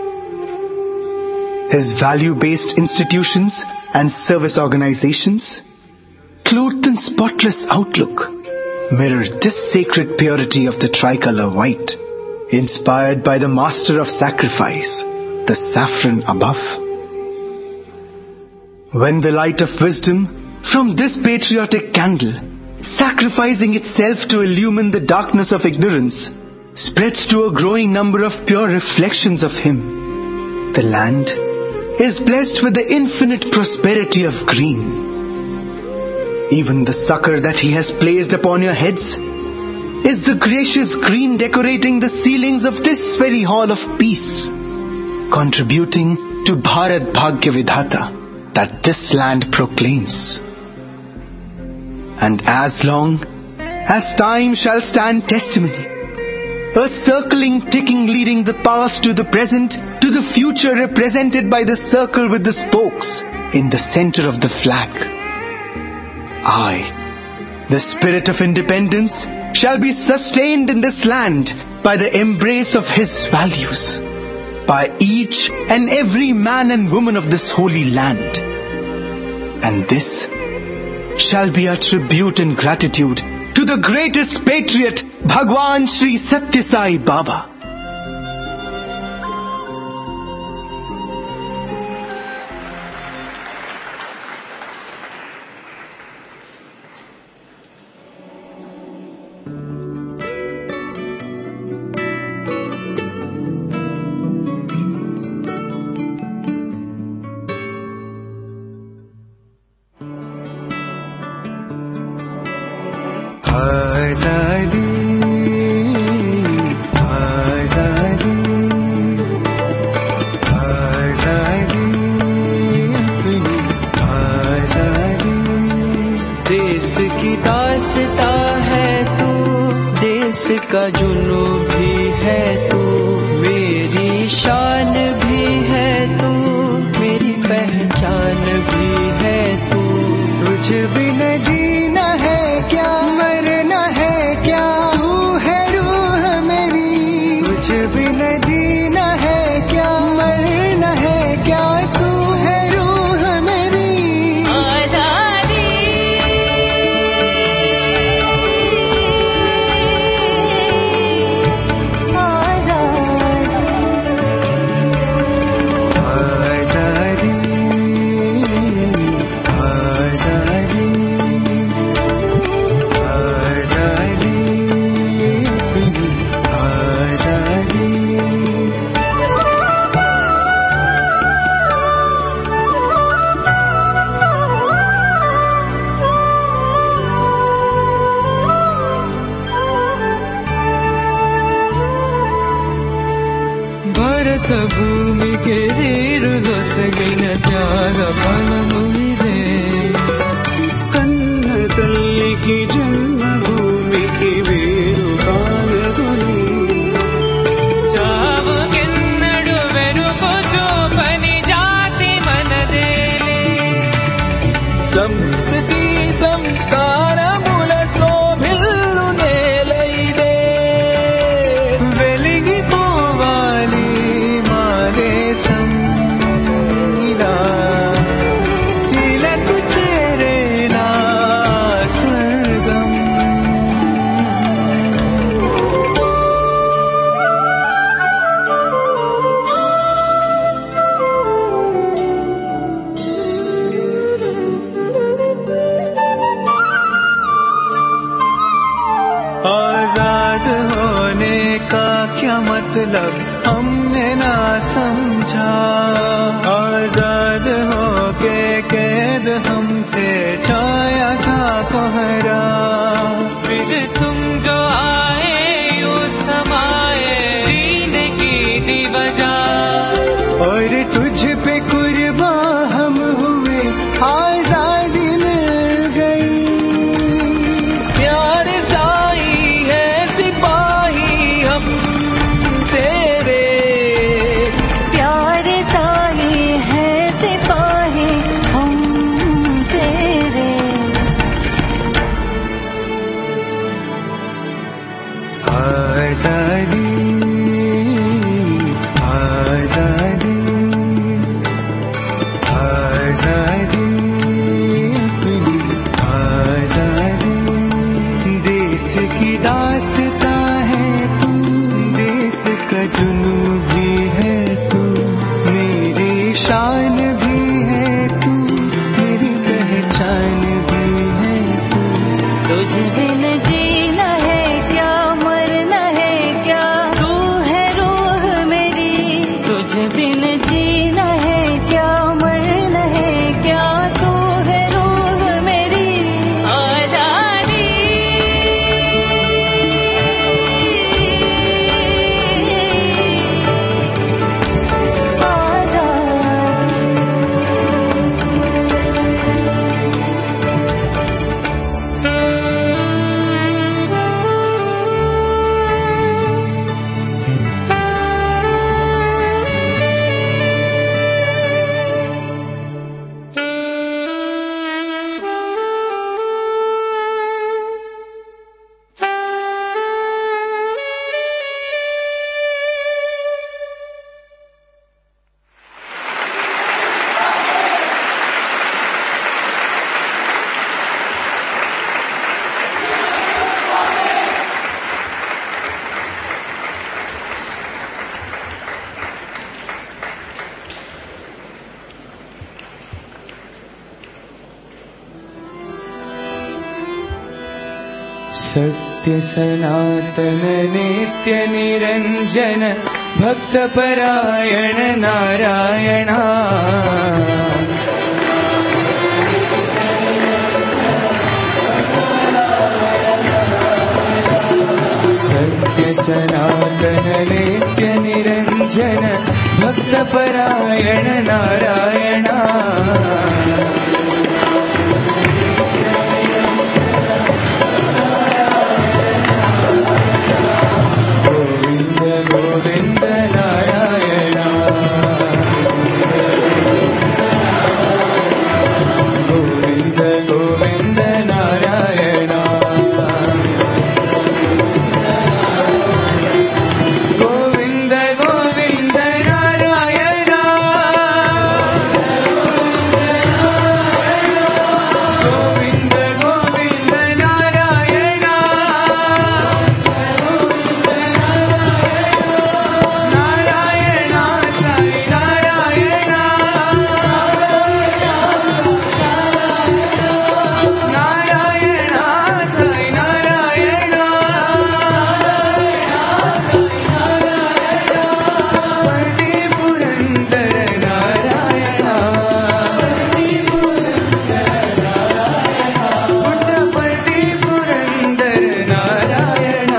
His value-based institutions and service organizations, clothed in spotless outlook, mirror this sacred purity of the tricolour white, inspired by the master of sacrifice, the saffron above. When the light of wisdom from this patriotic candle, sacrificing itself to illumine the darkness of ignorance, spreads to a growing number of pure reflections of him, the land is blessed with the infinite prosperity of green. Even the succor that he has placed upon your heads is the gracious green decorating the ceilings of this very hall of peace, contributing to Bharat Bhagya Vidhata that this land proclaims. And as long as time shall stand testimony, a circling ticking leading the past to the present, to the future represented by the circle with the spokes in the center of the flag. I, the spirit of independence, shall be sustained in this land by the embrace of his values, by each and every man and woman of this holy land. And this shall be our tribute and gratitude to the greatest patriot, Bhagwan Shri Satya Sai Baba. आजादी आजादी आजादी आजादी देश की दास्ता है तू, देश का जुनू भी है तू, मेरी शान भी है तू, मेरी पहचान भी है तू। तुझ बिन जीना है क्या, मरना है क्या, तू है रूह मेरी। तुझ बिन जीना है क्या, मरना है क्या, तू है रूह मेरी। आजादी आजादी आजादी आजादी आजादी। ಭರತ ಭೂಮಿಗೆ ನೀರು ದೊಸಗಿನ ತ್ಯಾಗ ಫಲ ಮುಗಿದೆ, ಕನ್ನಡಲ್ಲಿಗೆ ಜನ್ಮಭೂಮಿಗೆ ಬೇರು ಕಾಲದುನಿ। చావుకెన్నడు వెనుకు చూపని జాతి మనదేలే, సంస్కృతి సంస్కారముల శోభిల్లు నేల ఇదే। వెలిగిపోవాలి మా దేశం ఇలా, ఇలకు చేరేలా స్వర్గం। आजाद होने का क्या मतलब हमने ना समझा, आजाद होके कैद हम थे छाया था कोहरा। फिर तुम जो आए यूं समाए जीने की दी वजह, और तुझ पे कुर्बा हम हुए आजादी मिल गई। प्यार साई है सिपाही हम तेरे, प्यार साई है सिपाही हम तेरे। आजादी आजादी आजादी आजादी। देश की दास्ता है तू, देश का जुनू भी है तू, मेरी शान भी है तू, मेरी पहचान भी है तू। तुझ बिन जीना है क्या, मरना है क्या, तू है रूह मेरी। तुझ बिन जीना है क्या, मरना है क्या, तू है रूह मेरी। आजादी सत्य सनातन नित्य निरंजन भक्त परायण नारायणा नारायण नारायण गोविंद गोविंद नारायण गोविंद गोविंद नारायण गोविंद गोविंद नारायण गोविंद गोविंद नारायण नारायण साई नारायण नारायण साई नारायण पर्दी पुरंदर नारायण बुद्ध पर्दी पुरंदर नारायण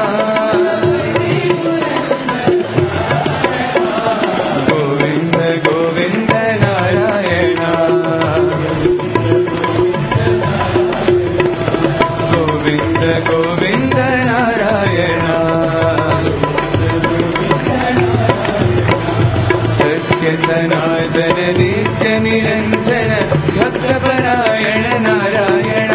गोविंद गोविंद नारायण गोविंद गोविंद नारायण सत्य सनातन नित्य निरंजन भक्तपरायण नारायण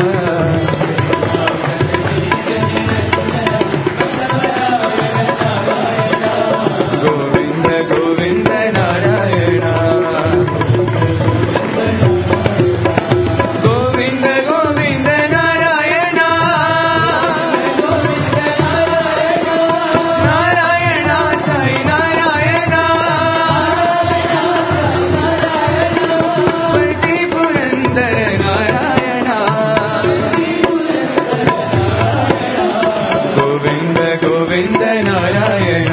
गोविंद गोविंद नारायण गोविंद गोविंद नारायण नारायण साई नारायण पर्दी पुरंदर नारायण गोविंद गोविंद नारायण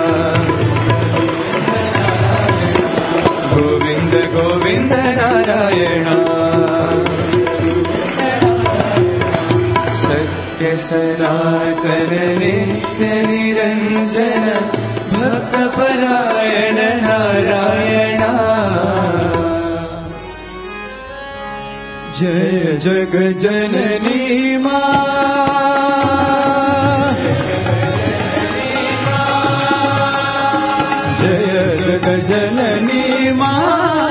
गोविंद गोविंद नारायण सत्य सनातन नित्य निरंजन भक्तपरायण नारायण जय जग जननी मां जय जग जननी मां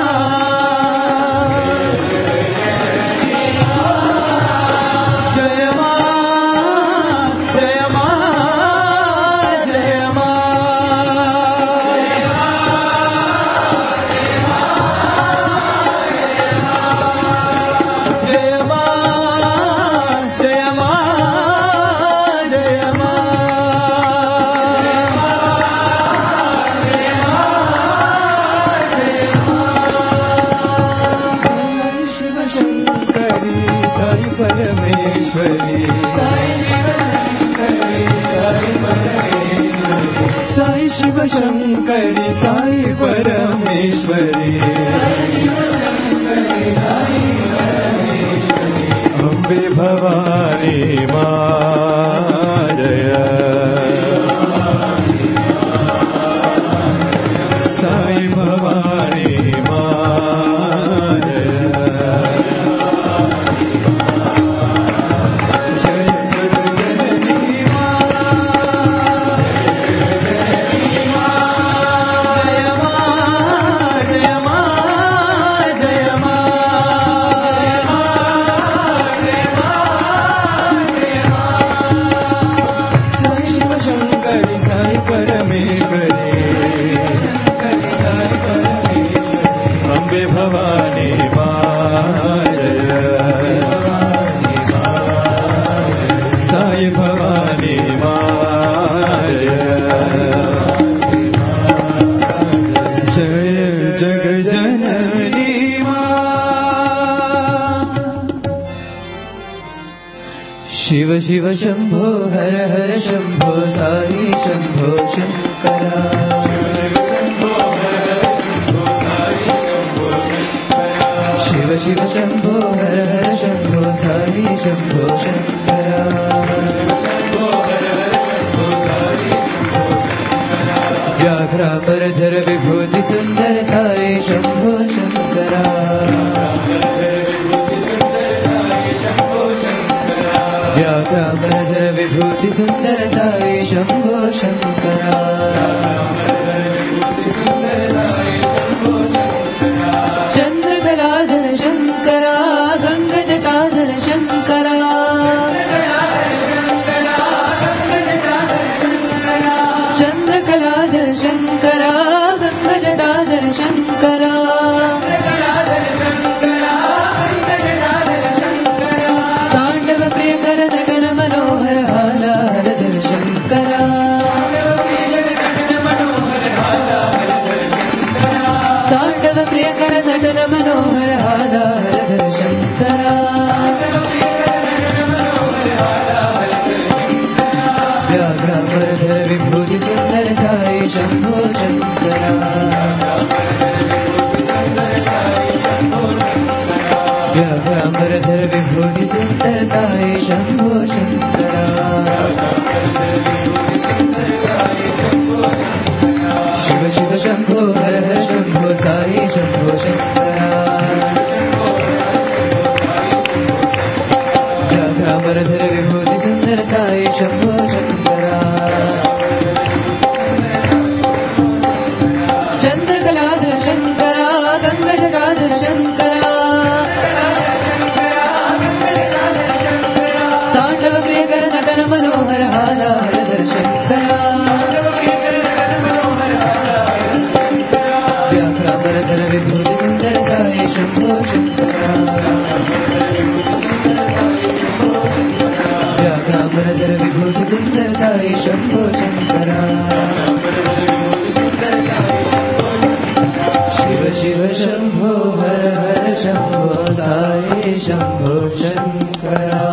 जय मां जय मां जय मां जय मां जय मां जय मां शिव शंकरी साई परमेश्वरी साई शिव शंकरी साई परमेश्वरी अम्बे भवानी मां जय साई भवानी मां जय जय जननी मां जय मां जय मां जय मां साई शिव शंकरी साई परमेश्वरी अम्बे भवानी मां जय साई भवानी मां जय जय जग जननी मां शिव शिव शंभो हर हर शंभो साई शंभो शंकरा शिव शिव शंभो हर हर शंभो साई शंभो शंकरा व्याघ्रापरधर विभूति सुंदर साई व्याघ्रांबरधर विभूति सुंदर साई शंभो शंकरा चंद्रकलाधर शंकरा गंगजटाधर शंकरा चंद्रकलाधर शंकरा गंगजटाधर शंकरा तांडव प्रियकर नटन मनोहर हालाधर शंकरा तांडव प्रियकर नटन मनोहर हालाधर शंकरा व्याघ्रांबरधर विभूति सुंदर साई शंभो शंकरा व्याघ्रांबरधर विभूति सुंदर साई शंभो शंकरा शिव शिव शंभो हर हर शंभो साई शंभो शंकरा व्याघ्रांबरधर विभूति सुंदर साई शंभो शंकरा चंद्रकलाधर शंकरा गंगजटाधर शंकरा तांडव प्रियकर नटन मनोहर हालाधर शंकरा व्याघ्रांबरधर विभूति सुंदर साई शंभो शंकरा व्याघ्रांबरधर विभूति सुंदर साई शंभो शंकरा शिव शिव शंभो हर हर शंभो साई शंभो शंकरा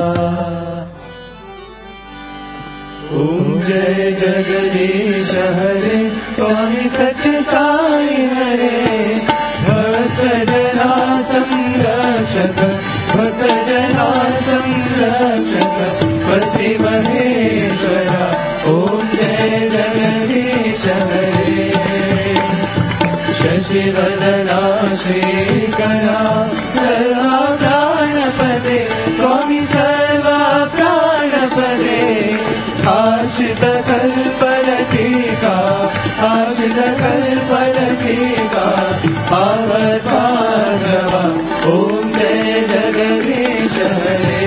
ओम जय जगदीश हरे स्वामी सत्य साई हरे भक्त जना संरक्षक भक्त जना संरक्षक पति महेश्वरा ओम जय जगदीश हरे शशिवदना श्रीकरा सर्वा प्राणपते स्वामी सर्वा प्राणपते आश्रित कल्पलतिका आश्रित कल्पलतिका पावत्माधवा ओम जय जगदीश हरे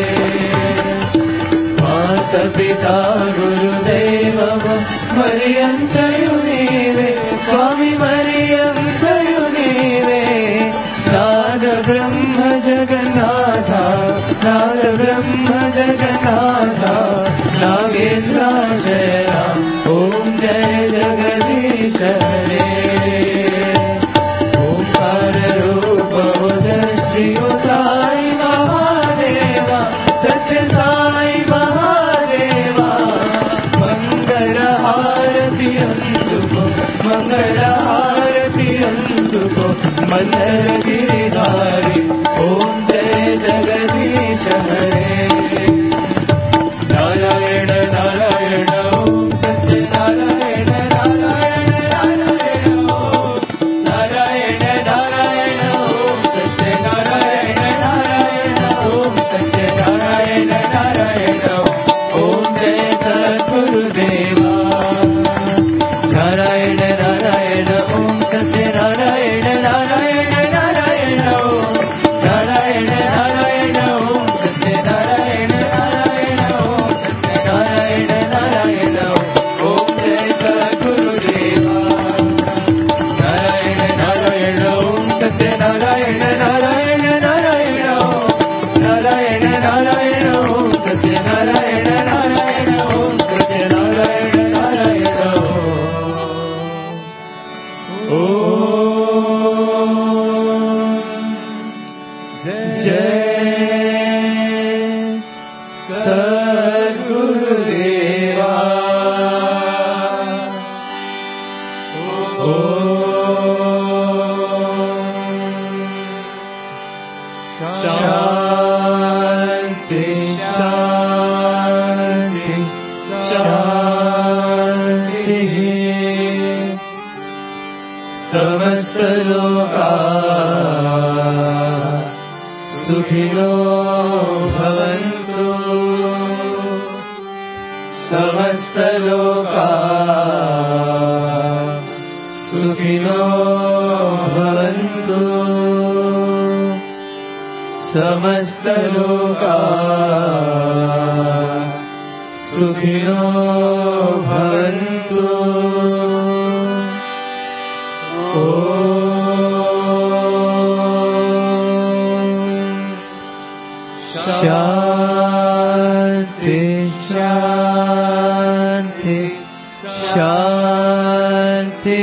माता पिता गुरुदेव मरियन्तयुनीवे स्वामी मरियन्तयुनीवे नाद ब्रह्म जगन्नाथा नाद ब्रह्म जगन्नाथा नागेन्द्राशया ओम जय जगदीश हरे ओंकार रूप श्री साई महादेवा सत्य साई महादेवा मंगल हारति अंतुको मंगल हारति अंतुको मंदर गिरिधारी ओम जय जगदीश हरे नारायण नारायण ओम सत्य नारायण नारायण नारायण ओम नारायण नारायण ओम सत्य नारायण नारायण ओम सत्य नारायण नारायण ओम जय सद्गुरुदेवा नारायण नारायण ओम सत्य नारायण नारायण नारायण ओम नारायण नारायण ओम सत्य नारायण नारायण ओम सत्य नारायण नारायण ओम जय सद्गुरुदेवा नारायण नारायण ओम सत्य नारायण नारायण नारायण ओम नारायण नारायण ओम सत्य नारायण नारायण ओम सत्य नारायण नारायण ओम जय सद्गुरुदेवा शांति शांति शांति समस्त लोका सुखिनो भवन्तु समस्त लोका सुखिनो भवन्तु। शांति शांति शांति।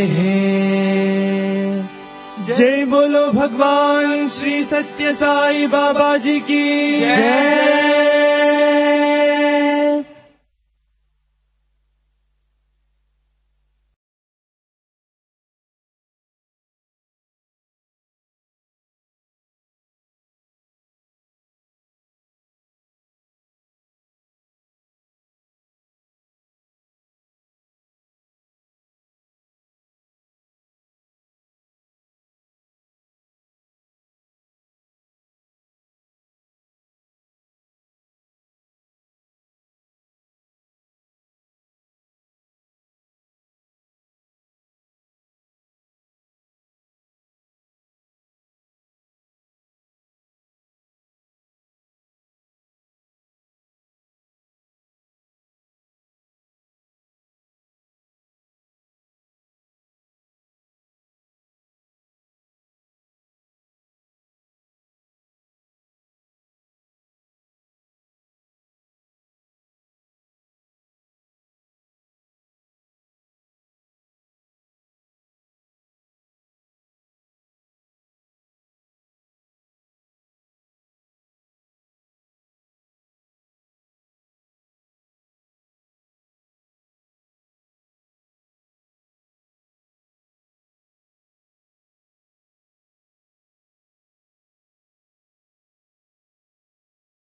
जय बोलो भगवान श्री सत्य साई बाबा जी की जय।